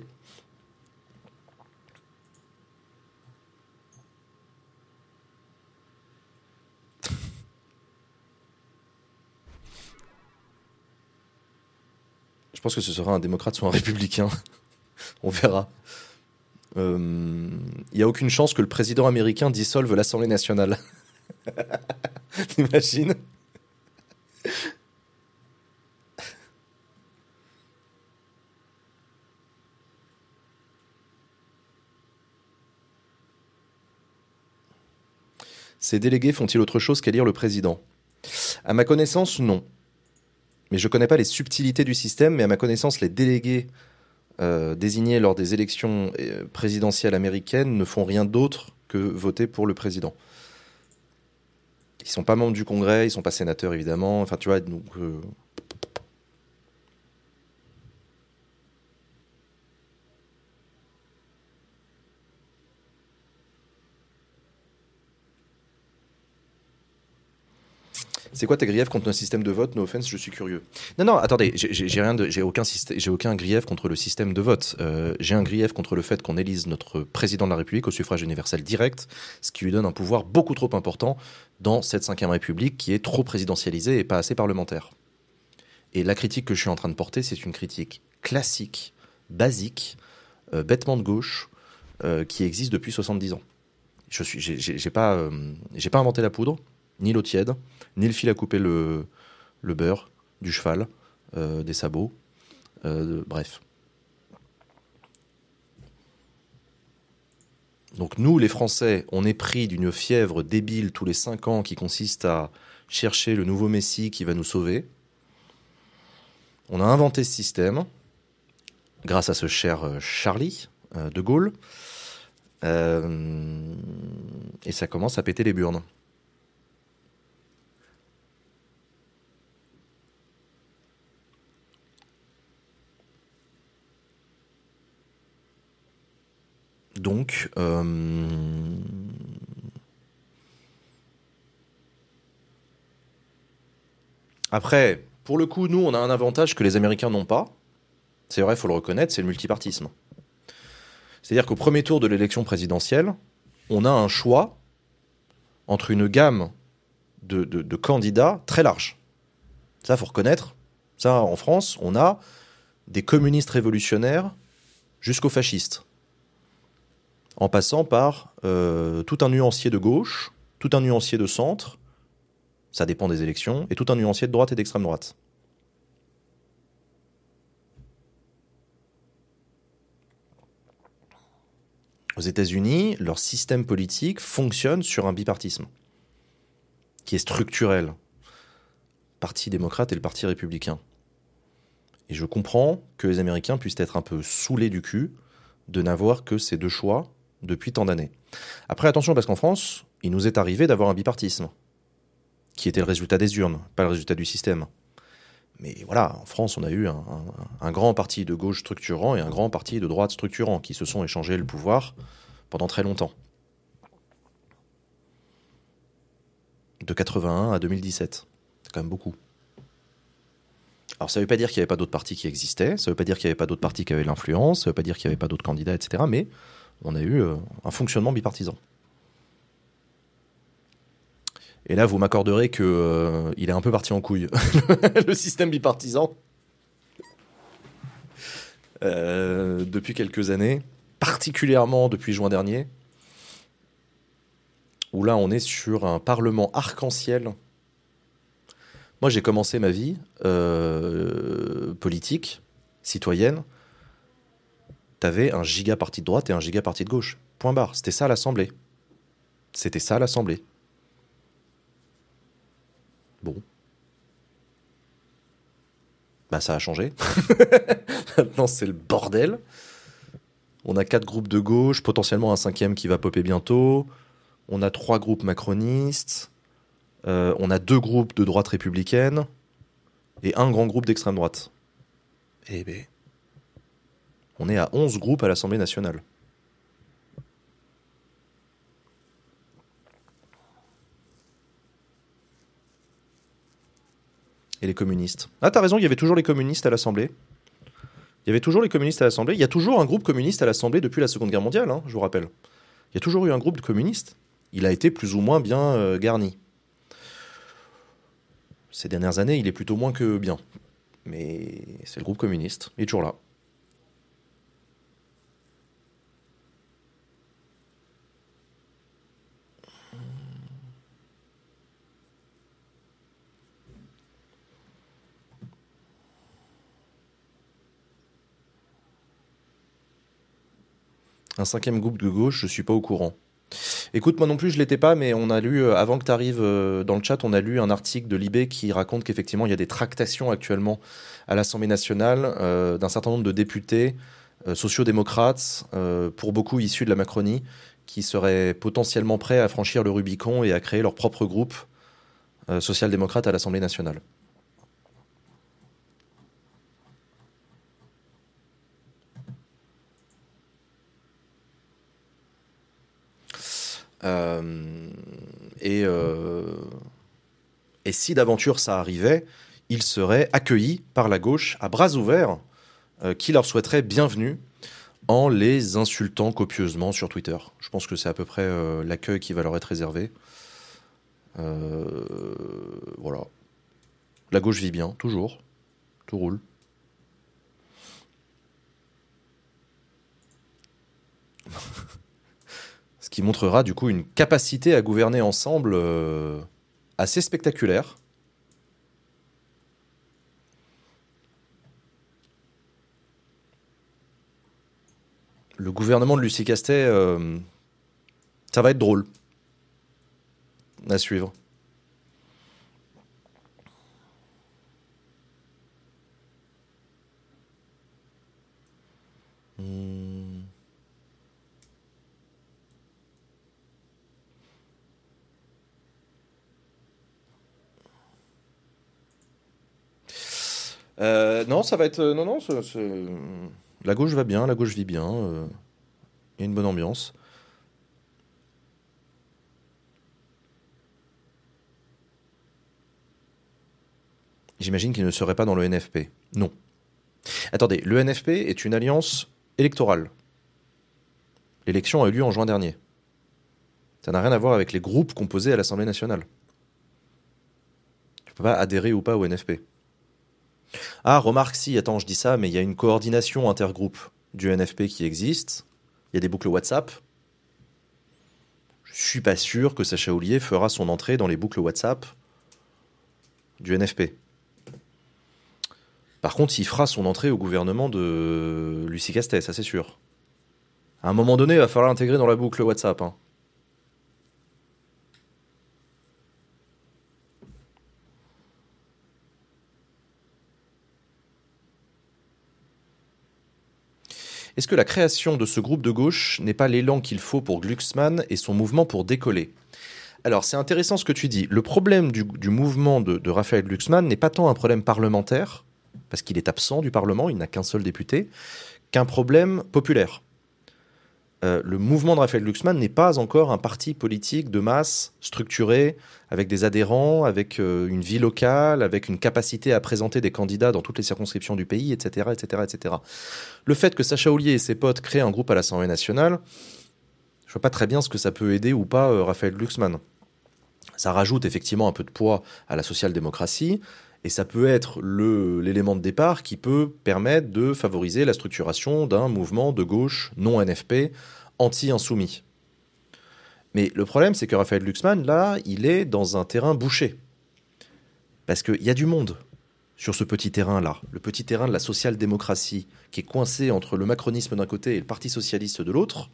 Je pense que ce sera un démocrate ou un républicain. On verra. Il euh, n'y a aucune chance que le président américain dissolve l'Assemblée nationale. T'imagines? Ces délégués font-ils autre chose qu'élire le président? À ma connaissance, non. Mais je ne connais pas les subtilités du système, mais à ma connaissance, les délégués euh, désignés lors des élections euh, présidentielles américaines ne font rien d'autre que voter pour le président. Ils sont pas membres du Congrès, ils sont pas sénateurs évidemment. Enfin, tu vois, donc. Euh... C'est quoi tes griefs contre notre système de vote? No offense, je suis curieux. Non, non, attendez, j'ai j'ai rien de, j'ai aucun système, j'ai aucun grief contre le système de vote. Euh, j'ai un grief contre le fait qu'on élise notre président de la République au suffrage universel direct, ce qui lui donne un pouvoir beaucoup trop important dans cette cinquième République qui est trop présidentialisée et pas assez parlementaire. Et la critique que je suis en train de porter, c'est une critique classique, basique, euh, bêtement de gauche, euh, qui existe depuis soixante-dix ans. Je suis, j'ai, j'ai j'ai pas, euh, j'ai pas inventé la poudre, ni l'eau tiède, ni le fil à couper le, le beurre du cheval, euh, des sabots, euh, bref. Donc nous, les Français, on est pris d'une fièvre débile tous les cinq ans qui consiste à chercher le nouveau Messie qui va nous sauver. On a inventé ce système grâce à ce cher euh, Charlie euh, de Gaulle. Euh, et ça commence à péter les burnes. Donc, euh, après, pour le coup, nous, on a un avantage que les Américains n'ont pas. C'est vrai, il faut le reconnaître, c'est le multipartisme. C'est-à-dire qu'au premier tour de l'élection présidentielle, on a un choix entre une gamme de, de, de candidats très large. Ça, il faut reconnaître. Ça, en France, on a des communistes révolutionnaires jusqu'aux fascistes, en passant par euh, tout un nuancier de gauche, tout un nuancier de centre, ça dépend des élections, et tout un nuancier de droite et d'extrême droite. Aux États-Unis, leur système politique fonctionne sur un bipartisme, qui est structurel. Parti démocrate et le parti républicain. Et je comprends que les Américains puissent être un peu saoulés du cul de n'avoir que ces deux choix depuis tant d'années. Après, attention, parce qu'en France, il nous est arrivé d'avoir un bipartisme, qui était le résultat des urnes, pas le résultat du système. Mais voilà, en France, on a eu un, un, un grand parti de gauche structurant et un grand parti de droite structurant, qui se sont échangés le pouvoir pendant très longtemps. De quatre-vingt-un à deux mille dix-sept. C'est quand même beaucoup. Alors ça ne veut pas dire qu'il n'y avait pas d'autres partis qui existaient, ça ne veut pas dire qu'il n'y avait pas d'autres partis qui avaient l'influence, ça ne veut pas dire qu'il n'y avait pas d'autres candidats, et cetera. Mais on a eu euh, un fonctionnement bipartisan. Et là, vous m'accorderez qu'il euh, est un peu parti en couille, le système bipartisan, euh, depuis quelques années, particulièrement depuis juin dernier, où là, on est sur un parlement arc-en-ciel. Moi, j'ai commencé ma vie euh, politique, citoyenne. T'avais un giga parti de droite et un giga parti de gauche. Point barre. C'était ça l'Assemblée. C'était ça l'Assemblée. Bon. Bah, ça a changé. Maintenant, c'est le bordel. On a quatre groupes de gauche, potentiellement un cinquième qui va popper bientôt. On a trois groupes macronistes. Euh, on a deux groupes de droite républicaine et un grand groupe d'extrême droite. Eh ben, on est à onze groupes à l'Assemblée nationale. Et les communistes. Ah, t'as raison, il y avait toujours les communistes à l'Assemblée. Il y avait toujours les communistes à l'Assemblée. Il y a toujours un groupe communiste à l'Assemblée depuis la Seconde Guerre mondiale, hein, je vous rappelle. Il y a toujours eu un groupe de communistes. Il a été plus ou moins bien euh, garni. Ces dernières années, il est plutôt moins que bien. Mais c'est le groupe communiste. Il est toujours là. Un cinquième groupe de gauche, je suis pas au courant. Écoute, moi non plus, je l'étais pas, mais on a lu, euh, avant que tu arrives dans le chat, on a lu un article de Libé qui raconte qu'effectivement, il y a des tractations actuellement à l'Assemblée nationale euh, d'un certain nombre de députés euh, sociodémocrates, euh, pour beaucoup issus de la Macronie, qui seraient potentiellement prêts à franchir le Rubicon et à créer leur propre groupe euh, social-démocrate à l'Assemblée nationale. Euh, et, euh, Et si d'aventure ça arrivait, ils seraient accueillis par la gauche à bras ouverts, euh, qui leur souhaiterait bienvenue en les insultant copieusement sur Twitter. Je pense que c'est à peu près euh, l'accueil qui va leur être réservé. Euh, voilà. La gauche vit bien, toujours. Tout roule. Ce qui montrera du coup une capacité à gouverner ensemble euh, assez spectaculaire. Le gouvernement de Lucie Castet, euh, ça va être drôle à suivre. Hmm. Euh, non, ça va être... Non, non, c'est, c'est- la gauche va bien, la gauche vit bien. euh, Il y a une bonne ambiance. J'imagine qu'il ne serait pas dans le N F P. Non. Attendez, le N F P est une alliance électorale. L'élection a eu lieu en juin dernier. Ça n'a rien à voir avec les groupes composés à l'Assemblée nationale. Tu peux pas adhérer ou pas au N F P. Ah, remarque, si, attends, je dis ça, mais il y a une coordination intergroupe du N F P qui existe. Il y a des boucles WhatsApp. Je suis pas sûr que Sacha Houlier fera son entrée dans les boucles WhatsApp du N F P. Par contre, il fera son entrée au gouvernement de Lucie Castet, ça c'est sûr. À un moment donné, il va falloir l'intégrer dans la boucle WhatsApp. Hein. Est-ce que la création de ce groupe de gauche n'est pas l'élan qu'il faut pour Glucksmann et son mouvement pour décoller? Alors, c'est intéressant ce que tu dis. Le problème du, du mouvement de, de Raphaël Glucksmann n'est pas tant un problème parlementaire, parce qu'il est absent du Parlement, il n'a qu'un seul député, qu'un problème populaire. Euh, le mouvement de Raphaël Glucksmann n'est pas encore un parti politique de masse, structuré, avec des adhérents, avec euh, une vie locale, avec une capacité à présenter des candidats dans toutes les circonscriptions du pays, et cetera, et cetera, et cetera. Le fait que Sacha Houlier et ses potes créent un groupe à l'Assemblée nationale, je vois pas très bien ce que ça peut aider ou pas euh, Raphaël Glucksmann. Ça rajoute effectivement un peu de poids à la social-démocratie, et ça peut être le, l'élément de départ qui peut permettre de favoriser la structuration d'un mouvement de gauche non N F P, anti-insoumis. Mais le problème, c'est que Raphaël Glucksmann, là, il est dans un terrain bouché. Parce qu'il y a du monde sur ce petit terrain-là, le petit terrain de la social-démocratie, qui est coincé entre le macronisme d'un côté et le Parti socialiste de l'autre.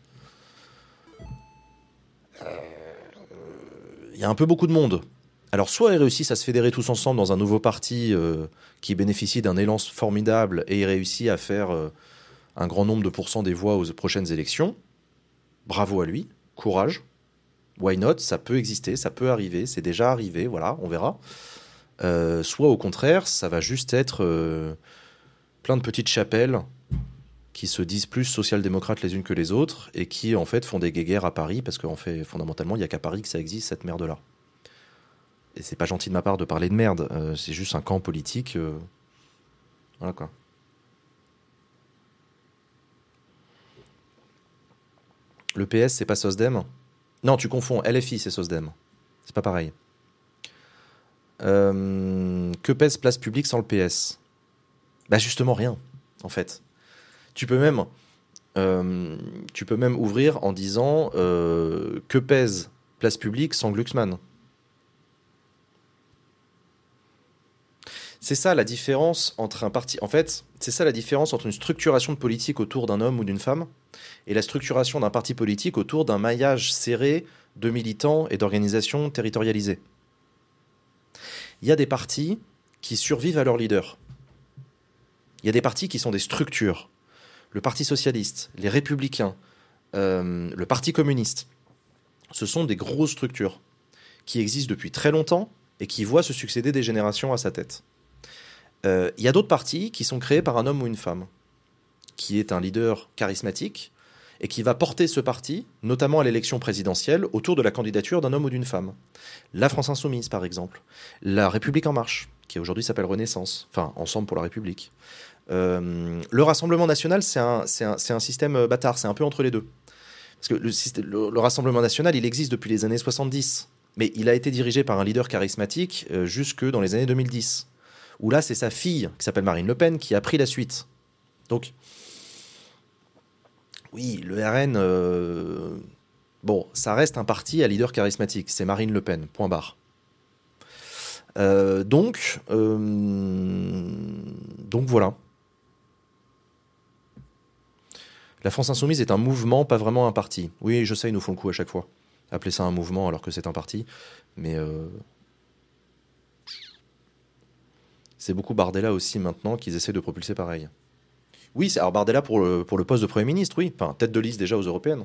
Il y a un peu beaucoup de monde. Alors soit ils réussissent à se fédérer tous ensemble dans un nouveau parti euh, qui bénéficie d'un élan formidable et il réussit à faire euh, un grand nombre de pourcents des voix aux prochaines élections. Bravo à lui, courage. Why not? Ça peut exister, ça peut arriver, c'est déjà arrivé, voilà, on verra. Euh, soit au contraire, ça va juste être euh, plein de petites chapelles qui se disent plus social-démocrates les unes que les autres et qui en fait font des guéguerres à Paris parce qu'en fait fondamentalement il n'y a qu'à Paris que ça existe cette merde là. Et c'est pas gentil de ma part de parler de merde, euh, c'est juste un camp politique. Euh... Voilà quoi. Le P S c'est pas SOSDEM? Non, tu confonds, L F I c'est SOSDEM. C'est pas pareil. Euh, que pèse place publique sans le P S? Bah justement rien, en fait. Tu peux même, euh, tu peux même ouvrir en disant euh, que pèse place publique sans Glucksmann. C'est ça la différence entre un parti. En fait, c'est ça la différence entre une structuration de politique autour d'un homme ou d'une femme et la structuration d'un parti politique autour d'un maillage serré de militants et d'organisations territorialisées. Il y a des partis qui survivent à leur leader. Il y a des partis qui sont des structures. Le Parti socialiste, les Républicains, euh, le Parti communiste, ce sont des grosses structures qui existent depuis très longtemps et qui voient se succéder des générations à sa tête. Euh, il y a d'autres partis qui sont créés par un homme ou une femme, qui est un leader charismatique et qui va porter ce parti, notamment à l'élection présidentielle, autour de la candidature d'un homme ou d'une femme. La France Insoumise, par exemple. La République En Marche, qui aujourd'hui s'appelle Renaissance. Enfin, Ensemble pour la République. Euh, le Rassemblement National, c'est un, c'est un, c'est un système bâtard, c'est un peu entre les deux. Parce que le, système, le, le Rassemblement National, il existe depuis les années soixante-dix. Mais il a été dirigé par un leader charismatique euh, jusque dans les années deux mille dix. Où là, c'est sa fille, qui s'appelle Marine Le Pen, qui a pris la suite. Donc, oui, le R N, euh, bon, ça reste un parti à leader charismatique. C'est Marine Le Pen, point barre. Euh, donc, euh, donc voilà. La France Insoumise est un mouvement, pas vraiment un parti. Oui, je sais, ils nous font le coup à chaque fois. Appeler ça un mouvement alors que c'est un parti. Mais euh, c'est beaucoup Bardella aussi maintenant qu'ils essaient de propulser pareil. Oui, c'est, alors Bardella pour le, pour le poste de Premier ministre, oui. Enfin, tête de liste déjà aux européennes.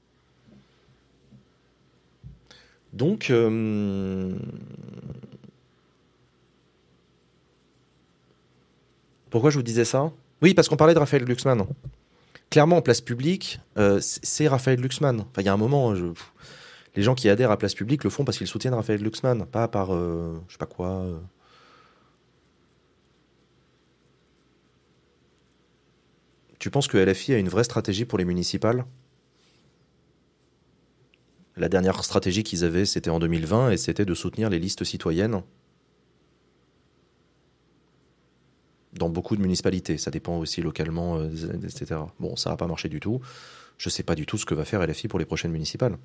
Donc, euh, pourquoi je vous disais ça? Oui, parce qu'on parlait de Raphaël Glucksmann. Clairement, en place publique, euh, c'est Raphaël Glucksmann. Enfin, il y a un moment, je, les gens qui adhèrent à place publique le font parce qu'ils soutiennent Raphaël Glucksmann, pas par, euh, je sais pas quoi. euh. Tu penses que L F I a une vraie stratégie pour les municipales? La dernière stratégie qu'ils avaient, c'était en deux mille vingt, et c'était de soutenir les listes citoyennes dans beaucoup de municipalités. Ça dépend aussi localement, euh, et cetera. Bon, ça n'a pas marché du tout. Je ne sais pas du tout ce que va faire L F I pour les prochaines municipales.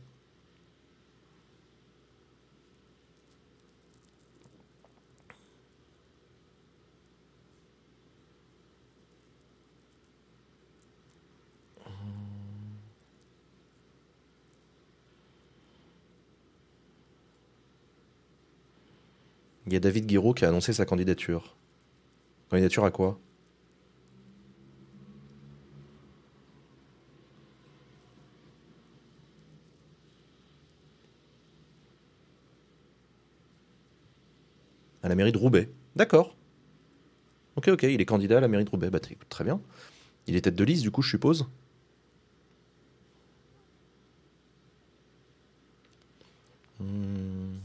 Il y a David Guiraud qui a annoncé sa candidature. Candidature à quoi? À la mairie de Roubaix. D'accord. Ok, ok, il est candidat à la mairie de Roubaix. Bah, t- très bien. Il est tête de liste, du coup, je suppose. Hmm.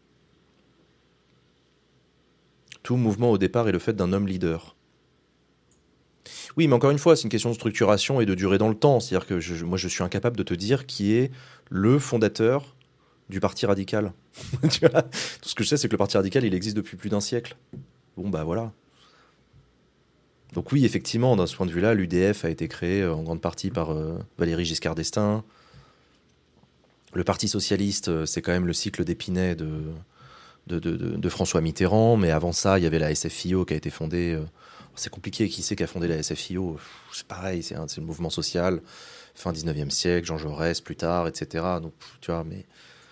Tout mouvement au départ est le fait d'un homme leader. Oui, mais encore une fois, c'est une question de structuration et de durée dans le temps. C'est-à-dire que je- moi, je suis incapable de te dire qui est le fondateur du Parti radical. Tu vois. Tout ce que je sais, c'est que le Parti radical, il existe depuis plus d'un siècle. Bon, bah voilà. Donc oui, effectivement, dans ce point de vue-là, l'U D F a été créé euh, en grande partie par euh, Valéry Giscard d'Estaing. Le Parti socialiste, euh, c'est quand même le cycle d'Épinay de, de, de- de- de François Mitterrand. Mais avant ça, il y avait la S F I O qui a été fondée. euh, C'est compliqué, qui c'est qui a fondé la S F I O? C'est pareil, c'est un, c'est le mouvement social, fin dix-neuvième siècle, Jean Jaurès plus tard, et cetera. Donc, tu vois, mais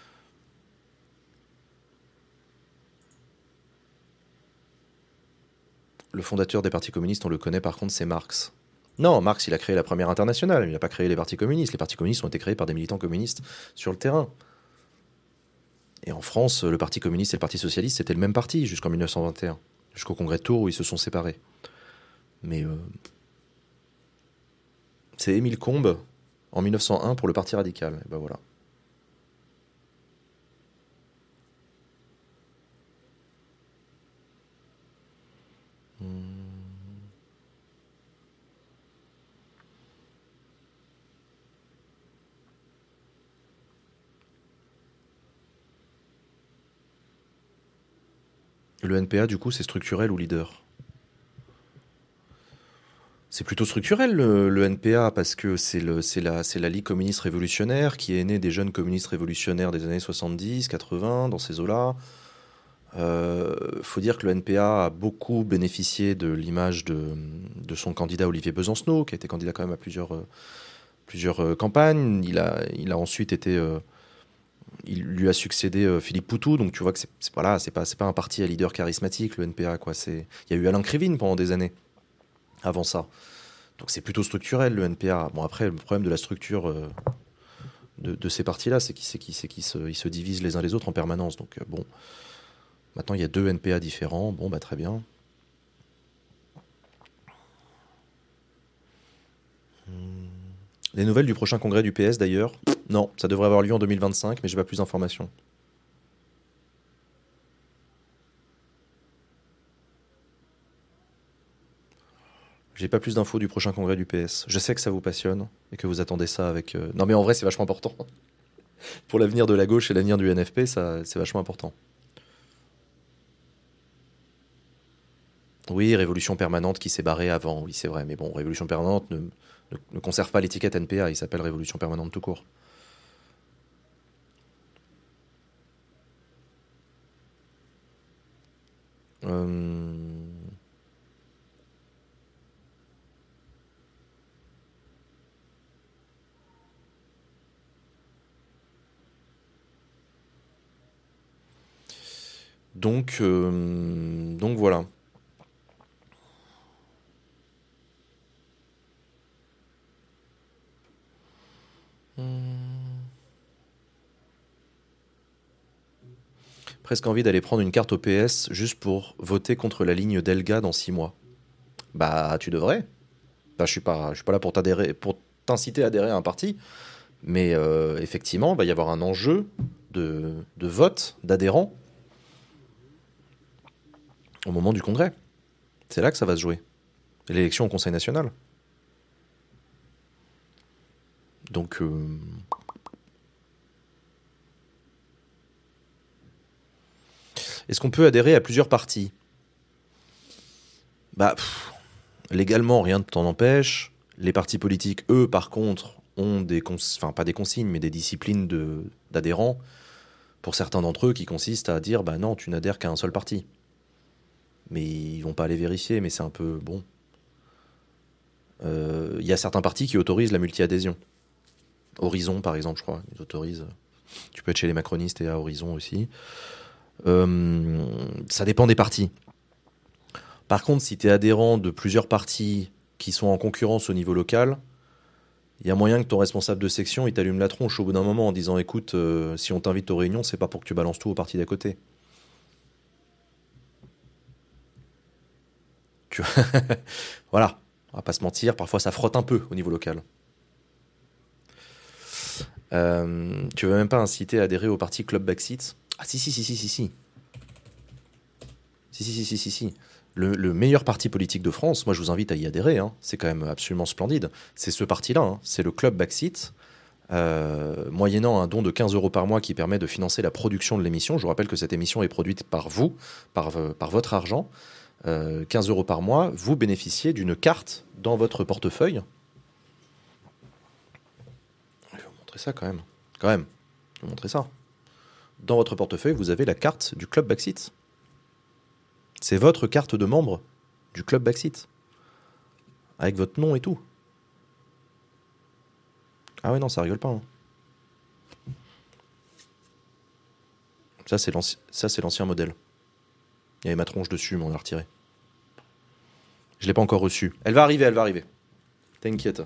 le fondateur des partis communistes, on le connaît par contre, c'est Marx. Non, Marx, il a créé la première internationale, il n'a pas créé les partis communistes. Les partis communistes ont été créés par des militants communistes sur le terrain. Et en France, le Parti communiste et le Parti socialiste, c'était le même parti jusqu'en mille neuf cent vingt et un, jusqu'au congrès de Tours où ils se sont séparés. Mais euh, c'est Émile Combes en mille neuf cent un pour le Parti radical. Et ben voilà. Le N P A, du coup, c'est structurel ou leader? C'est plutôt structurel, le, le N P A, parce que c'est le, c'est la, c'est la Ligue communiste révolutionnaire qui est née des jeunes communistes révolutionnaires des années soixante-dix, quatre-vingts, dans ces eaux-là. Euh, faut dire que le N P A a beaucoup bénéficié de l'image de, de son candidat Olivier Besancenot, qui a été candidat quand même à plusieurs, euh, plusieurs euh, campagnes. Il a, il a ensuite été... euh, il lui a succédé euh, Philippe Poutou, donc tu vois que c'est, c'est, voilà, c'est pas, c'est pas un parti à leader charismatique, le N P A, quoi. C'est, il y a eu Alain Krivine pendant des années, avant ça. Donc c'est plutôt structurel, le N P A. Bon, après, le problème de la structure euh, de, de ces partis-là, c'est qu'ils, c'est qu'ils, c'est qu'ils se, ils se divisent les uns les autres en permanence. Donc euh, bon, maintenant il y a deux N P A différents, bon, bah très bien. Les nouvelles du prochain congrès du P S d'ailleurs? Non, ça devrait avoir lieu en deux mille vingt-cinq, mais j'ai pas plus d'informations. J'ai pas plus d'infos du prochain congrès du P S. Je sais que ça vous passionne et que vous attendez ça avec. euh, Non mais en vrai c'est vachement important. Pour l'avenir de la gauche et l'avenir du N F P, ça c'est vachement important. Oui, Révolution Permanente qui s'est barrée avant, oui c'est vrai, mais bon, Révolution Permanente ne, ne, ne conserve pas l'étiquette N P A, il s'appelle Révolution Permanente tout court. Euh, Donc, euh, donc voilà. Hmm. Presque envie d'aller prendre une carte au P S juste pour voter contre la ligne d'Elga dans six mois. Bah, tu devrais. Bah, je suis pas, je suis pas là pour t'adhérer, pour t'inciter à adhérer à un parti, mais euh, effectivement, il va y avoir un enjeu de, de vote d'adhérents au moment du congrès. C'est là que ça va se jouer. L'élection au Conseil national. Donc, euh, est-ce qu'on peut adhérer à plusieurs partis? Bah, pff, légalement, rien ne t'en empêche. Les partis politiques, eux, par contre, ont des, cons- enfin pas des consignes, mais des disciplines de d'adhérents. Pour certains d'entre eux, qui consistent à dire, bah non, tu n'adhères qu'à un seul parti. Mais ils vont pas aller vérifier, mais c'est un peu bon. Euh, Il y a certains partis qui autorisent la multi-adhésion. Horizon, par exemple, je crois, ils autorisent. Tu peux être chez les macronistes et à Horizon aussi. Euh, ça dépend des partis. Par contre, si tu es adhérent de plusieurs partis qui sont en concurrence au niveau local, il y a moyen que ton responsable de section il t'allume la tronche au bout d'un moment en disant écoute, euh, si on t'invite aux réunions, c'est pas pour que tu balances tout au parti d'à côté. Tu vois. Voilà, on va pas se mentir, parfois ça frotte un peu au niveau local. Euh, tu veux même pas inciter à adhérer au parti Club Backseat? Ah si si si si si si. Si si si si si si. Le, le meilleur parti politique de France, moi je vous invite à y adhérer, hein. C'est quand même absolument splendide. C'est ce parti-là, hein. C'est le Club Backseat. Euh, moyennant un don de quinze euros par mois qui permet de financer la production de l'émission. Je vous rappelle que cette émission est produite par vous, par, euh, par votre argent. Euh, quinze euros par mois, vous bénéficiez d'une carte dans votre portefeuille. Je vais vous montrer ça quand même. Quand même, je vais vous montrer ça. Dans votre portefeuille, vous avez la carte du Club Backseat. C'est votre carte de membre du Club Backseat. Avec votre nom et tout. Ah ouais, non, ça rigole pas. Hein. Ça, c'est l'anci- ça, c'est l'ancien modèle. Il y avait ma tronche dessus, mais on l'a retiré. Je l'ai pas encore reçue. Elle va arriver, elle va arriver. T'inquiète.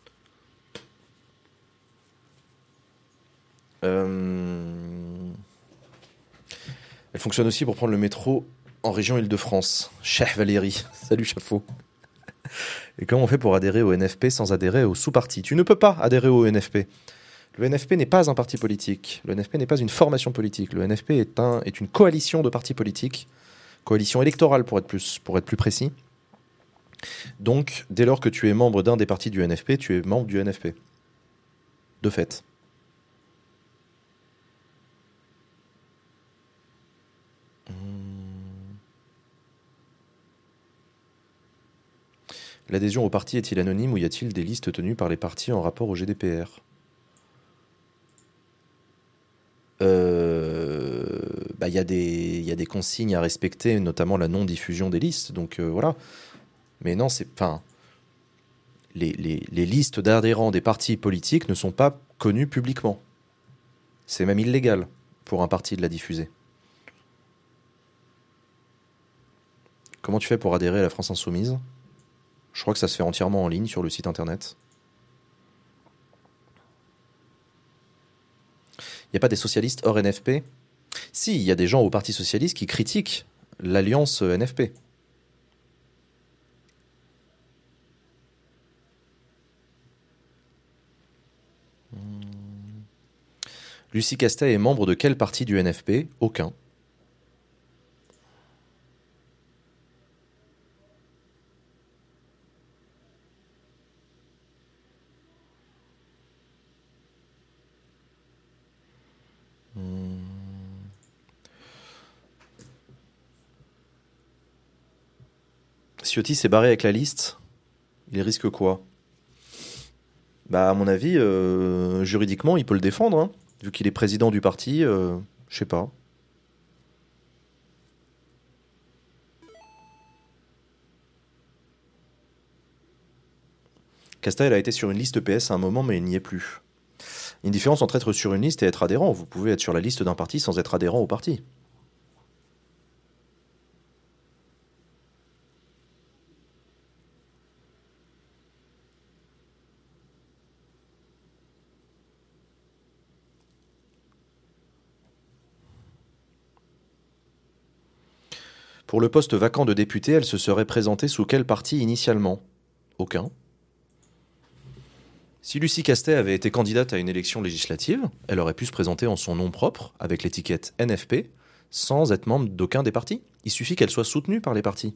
Euh, Elle fonctionne aussi pour prendre le métro en région Île-de-France. Chef Valérie. Salut, chapeau. Et comment on fait pour adhérer au N F P sans adhérer au sous-parti? Tu ne peux pas adhérer au N F P. Le N F P n'est pas un parti politique. Le N F P n'est pas une formation politique. Le N F P est, un, est une coalition de partis politiques. Coalition électorale pour être plus, pour être plus précis. Donc, dès lors que tu es membre d'un des partis du N F P, tu es membre du N F P. De fait. L'adhésion au parti est-il anonyme ou y a-t-il des listes tenues par les partis en rapport au G D P R? Euh, bah, il y a des, il y a des consignes à respecter, notamment la non-diffusion des listes. Donc euh, voilà. Mais non, c'est, enfin, les, les, les listes d'adhérents des partis politiques ne sont pas connues publiquement. C'est même illégal pour un parti de la diffuser. Comment tu fais pour adhérer à la France Insoumise? Je crois que ça se fait entièrement en ligne sur le site internet. Il n'y a pas des socialistes hors N F P? Si, il y a des gens au Parti Socialiste qui critiquent l'alliance N F P. Lucie Castet est membre de quel parti du N F P? Aucun. Hmm. Ciotti s'est barré avec la liste. Il risque quoi? Bah, à mon avis, euh, juridiquement, il peut le défendre, hein. Vu qu'il est président du parti, euh, je sais pas. Castel a été sur une liste P S à un moment, mais il n'y est plus. Il y a une différence entre être sur une liste et être adhérent. Vous pouvez être sur la liste d'un parti sans être adhérent au parti. Pour le poste vacant de député, elle se serait présentée sous quel parti initialement? Aucun. Si Lucie Castet avait été candidate à une élection législative, elle aurait pu se présenter en son nom propre, avec l'étiquette N F P, sans être membre d'aucun des partis. Il suffit qu'elle soit soutenue par les partis.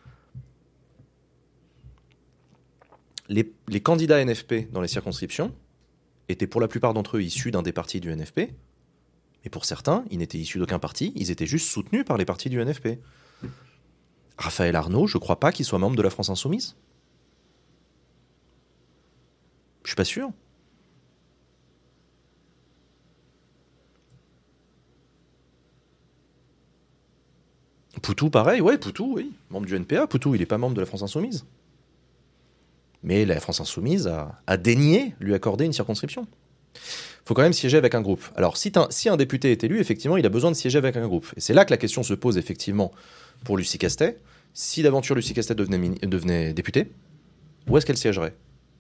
Les, les candidats N F P dans les circonscriptions étaient pour la plupart d'entre eux issus d'un des partis du N F P, mais pour certains, ils n'étaient issus d'aucun parti, ils étaient juste soutenus par les partis du N F P. Raphaël Arnaud, je crois pas qu'il soit membre de la France Insoumise. Je suis pas sûr. Poutou, pareil, ouais, Poutou, oui. Membre du N P A, Poutou, il est pas membre de la France Insoumise. Mais la France Insoumise a, a daigné lui accorder une circonscription. Il faut quand même siéger avec un groupe. Alors, si, si un député est élu, effectivement, il a besoin de siéger avec un groupe. Et c'est là que la question se pose, effectivement, pour Lucie Castet. Si d'aventure Lucie Castet devenait, devenait députée, où est-ce qu'elle siégerait?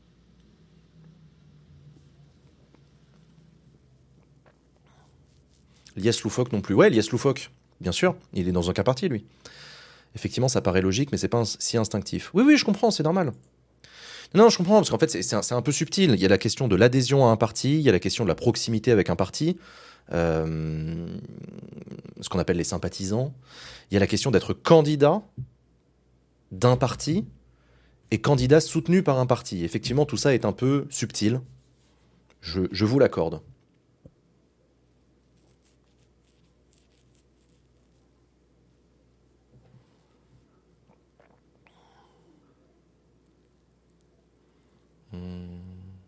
Lies Loufoque non plus. Ouais, Lies Loufoque, bien sûr, il est dans aucun parti, lui. Effectivement, ça paraît logique, mais c'est pas si instinctif. Oui, oui, je comprends, c'est normal. Non, je comprends, parce qu'en fait, c'est un, un peu subtil. Il y a la question de l'adhésion à un parti, il y a la question de la proximité avec un parti, euh, ce qu'on appelle les sympathisants. Il y a la question d'être candidat d'un parti et candidat soutenu par un parti. Effectivement, tout ça est un peu subtil. Je, je vous l'accorde. Hmm.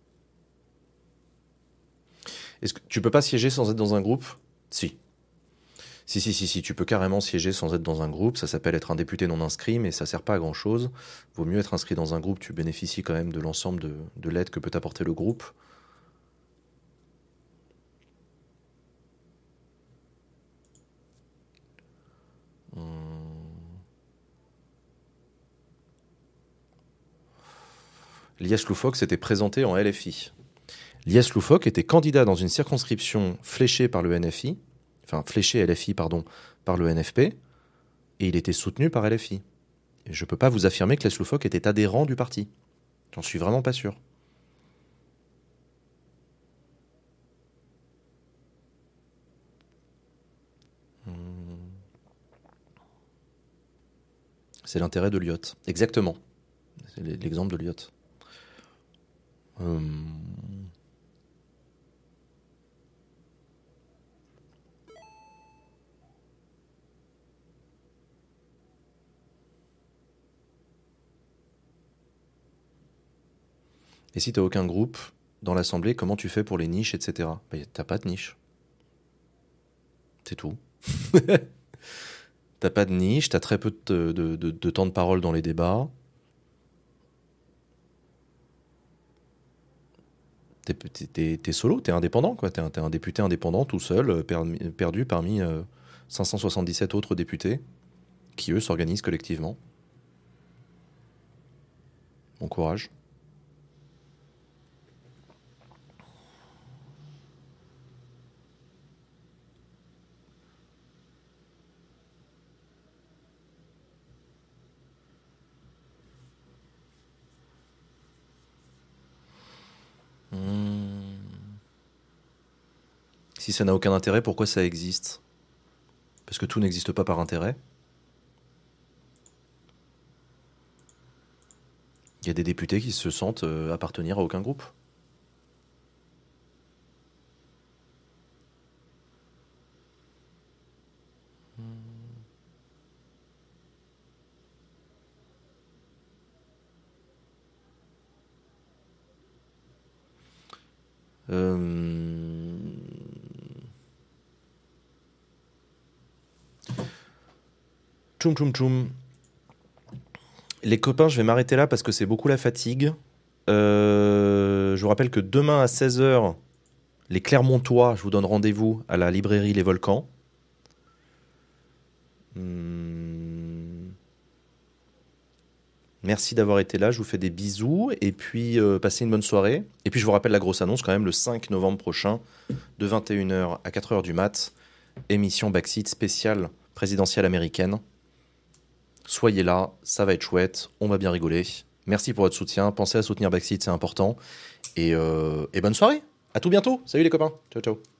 Est-ce que tu peux pas siéger sans être dans un groupe? Si. Si, si, si, si, tu peux carrément siéger sans être dans un groupe. Ça s'appelle être un député non inscrit, mais ça sert pas à grand chose. Vaut mieux être inscrit dans un groupe, tu bénéficies quand même de l'ensemble de, de l'aide que peut t'apporter le groupe. Hum. Lies Loufoque s'était présenté en L F I. Lies Loufoque était candidat dans une circonscription fléchée par le N F I, enfin fléchée L F I, pardon, par le N F P, et il était soutenu par L F I. Et je peux pas vous affirmer que Lies Loufoque était adhérent du parti. J'en suis vraiment pas sûr. Hum. C'est l'intérêt de Lyot. Exactement. C'est l'exemple de Lyot. Hum. Et si t'as aucun groupe dans l'assemblée, comment tu fais pour les niches, et cetera. Bah, t'as pas de niche. C'est tout. T'as pas de niche, t'as très peu de, de, de, de temps de parole dans les débats. T'es, t'es, t'es solo, t'es indépendant, quoi. T'es un, t'es un député indépendant tout seul, perdu, perdu parmi euh, cinq cent soixante-dix-sept autres députés qui, eux, s'organisent collectivement. Bon courage. Mmh. Si ça n'a aucun intérêt, pourquoi ça existe? Parce que tout n'existe pas par intérêt. Il y a des députés qui se sentent euh, appartenir à aucun groupe. Euh... Tchoum tchoum tchoum. Les copains, je vais m'arrêter là parce que c'est beaucoup la fatigue. Euh, je vous rappelle que demain à seize heures, les Clermontois, je vous donne rendez-vous à la librairie Les Volcans. Hum... Merci d'avoir été là, je vous fais des bisous et puis euh, passez une bonne soirée. Et puis je vous rappelle la grosse annonce quand même, le cinq novembre prochain, de vingt et une heures à quatre heures du mat', émission Backseat spéciale présidentielle américaine. Soyez là, ça va être chouette, on va bien rigoler. Merci pour votre soutien, pensez à soutenir Backseat, c'est important. Et, euh, et bonne soirée, à tout bientôt, salut les copains, ciao ciao.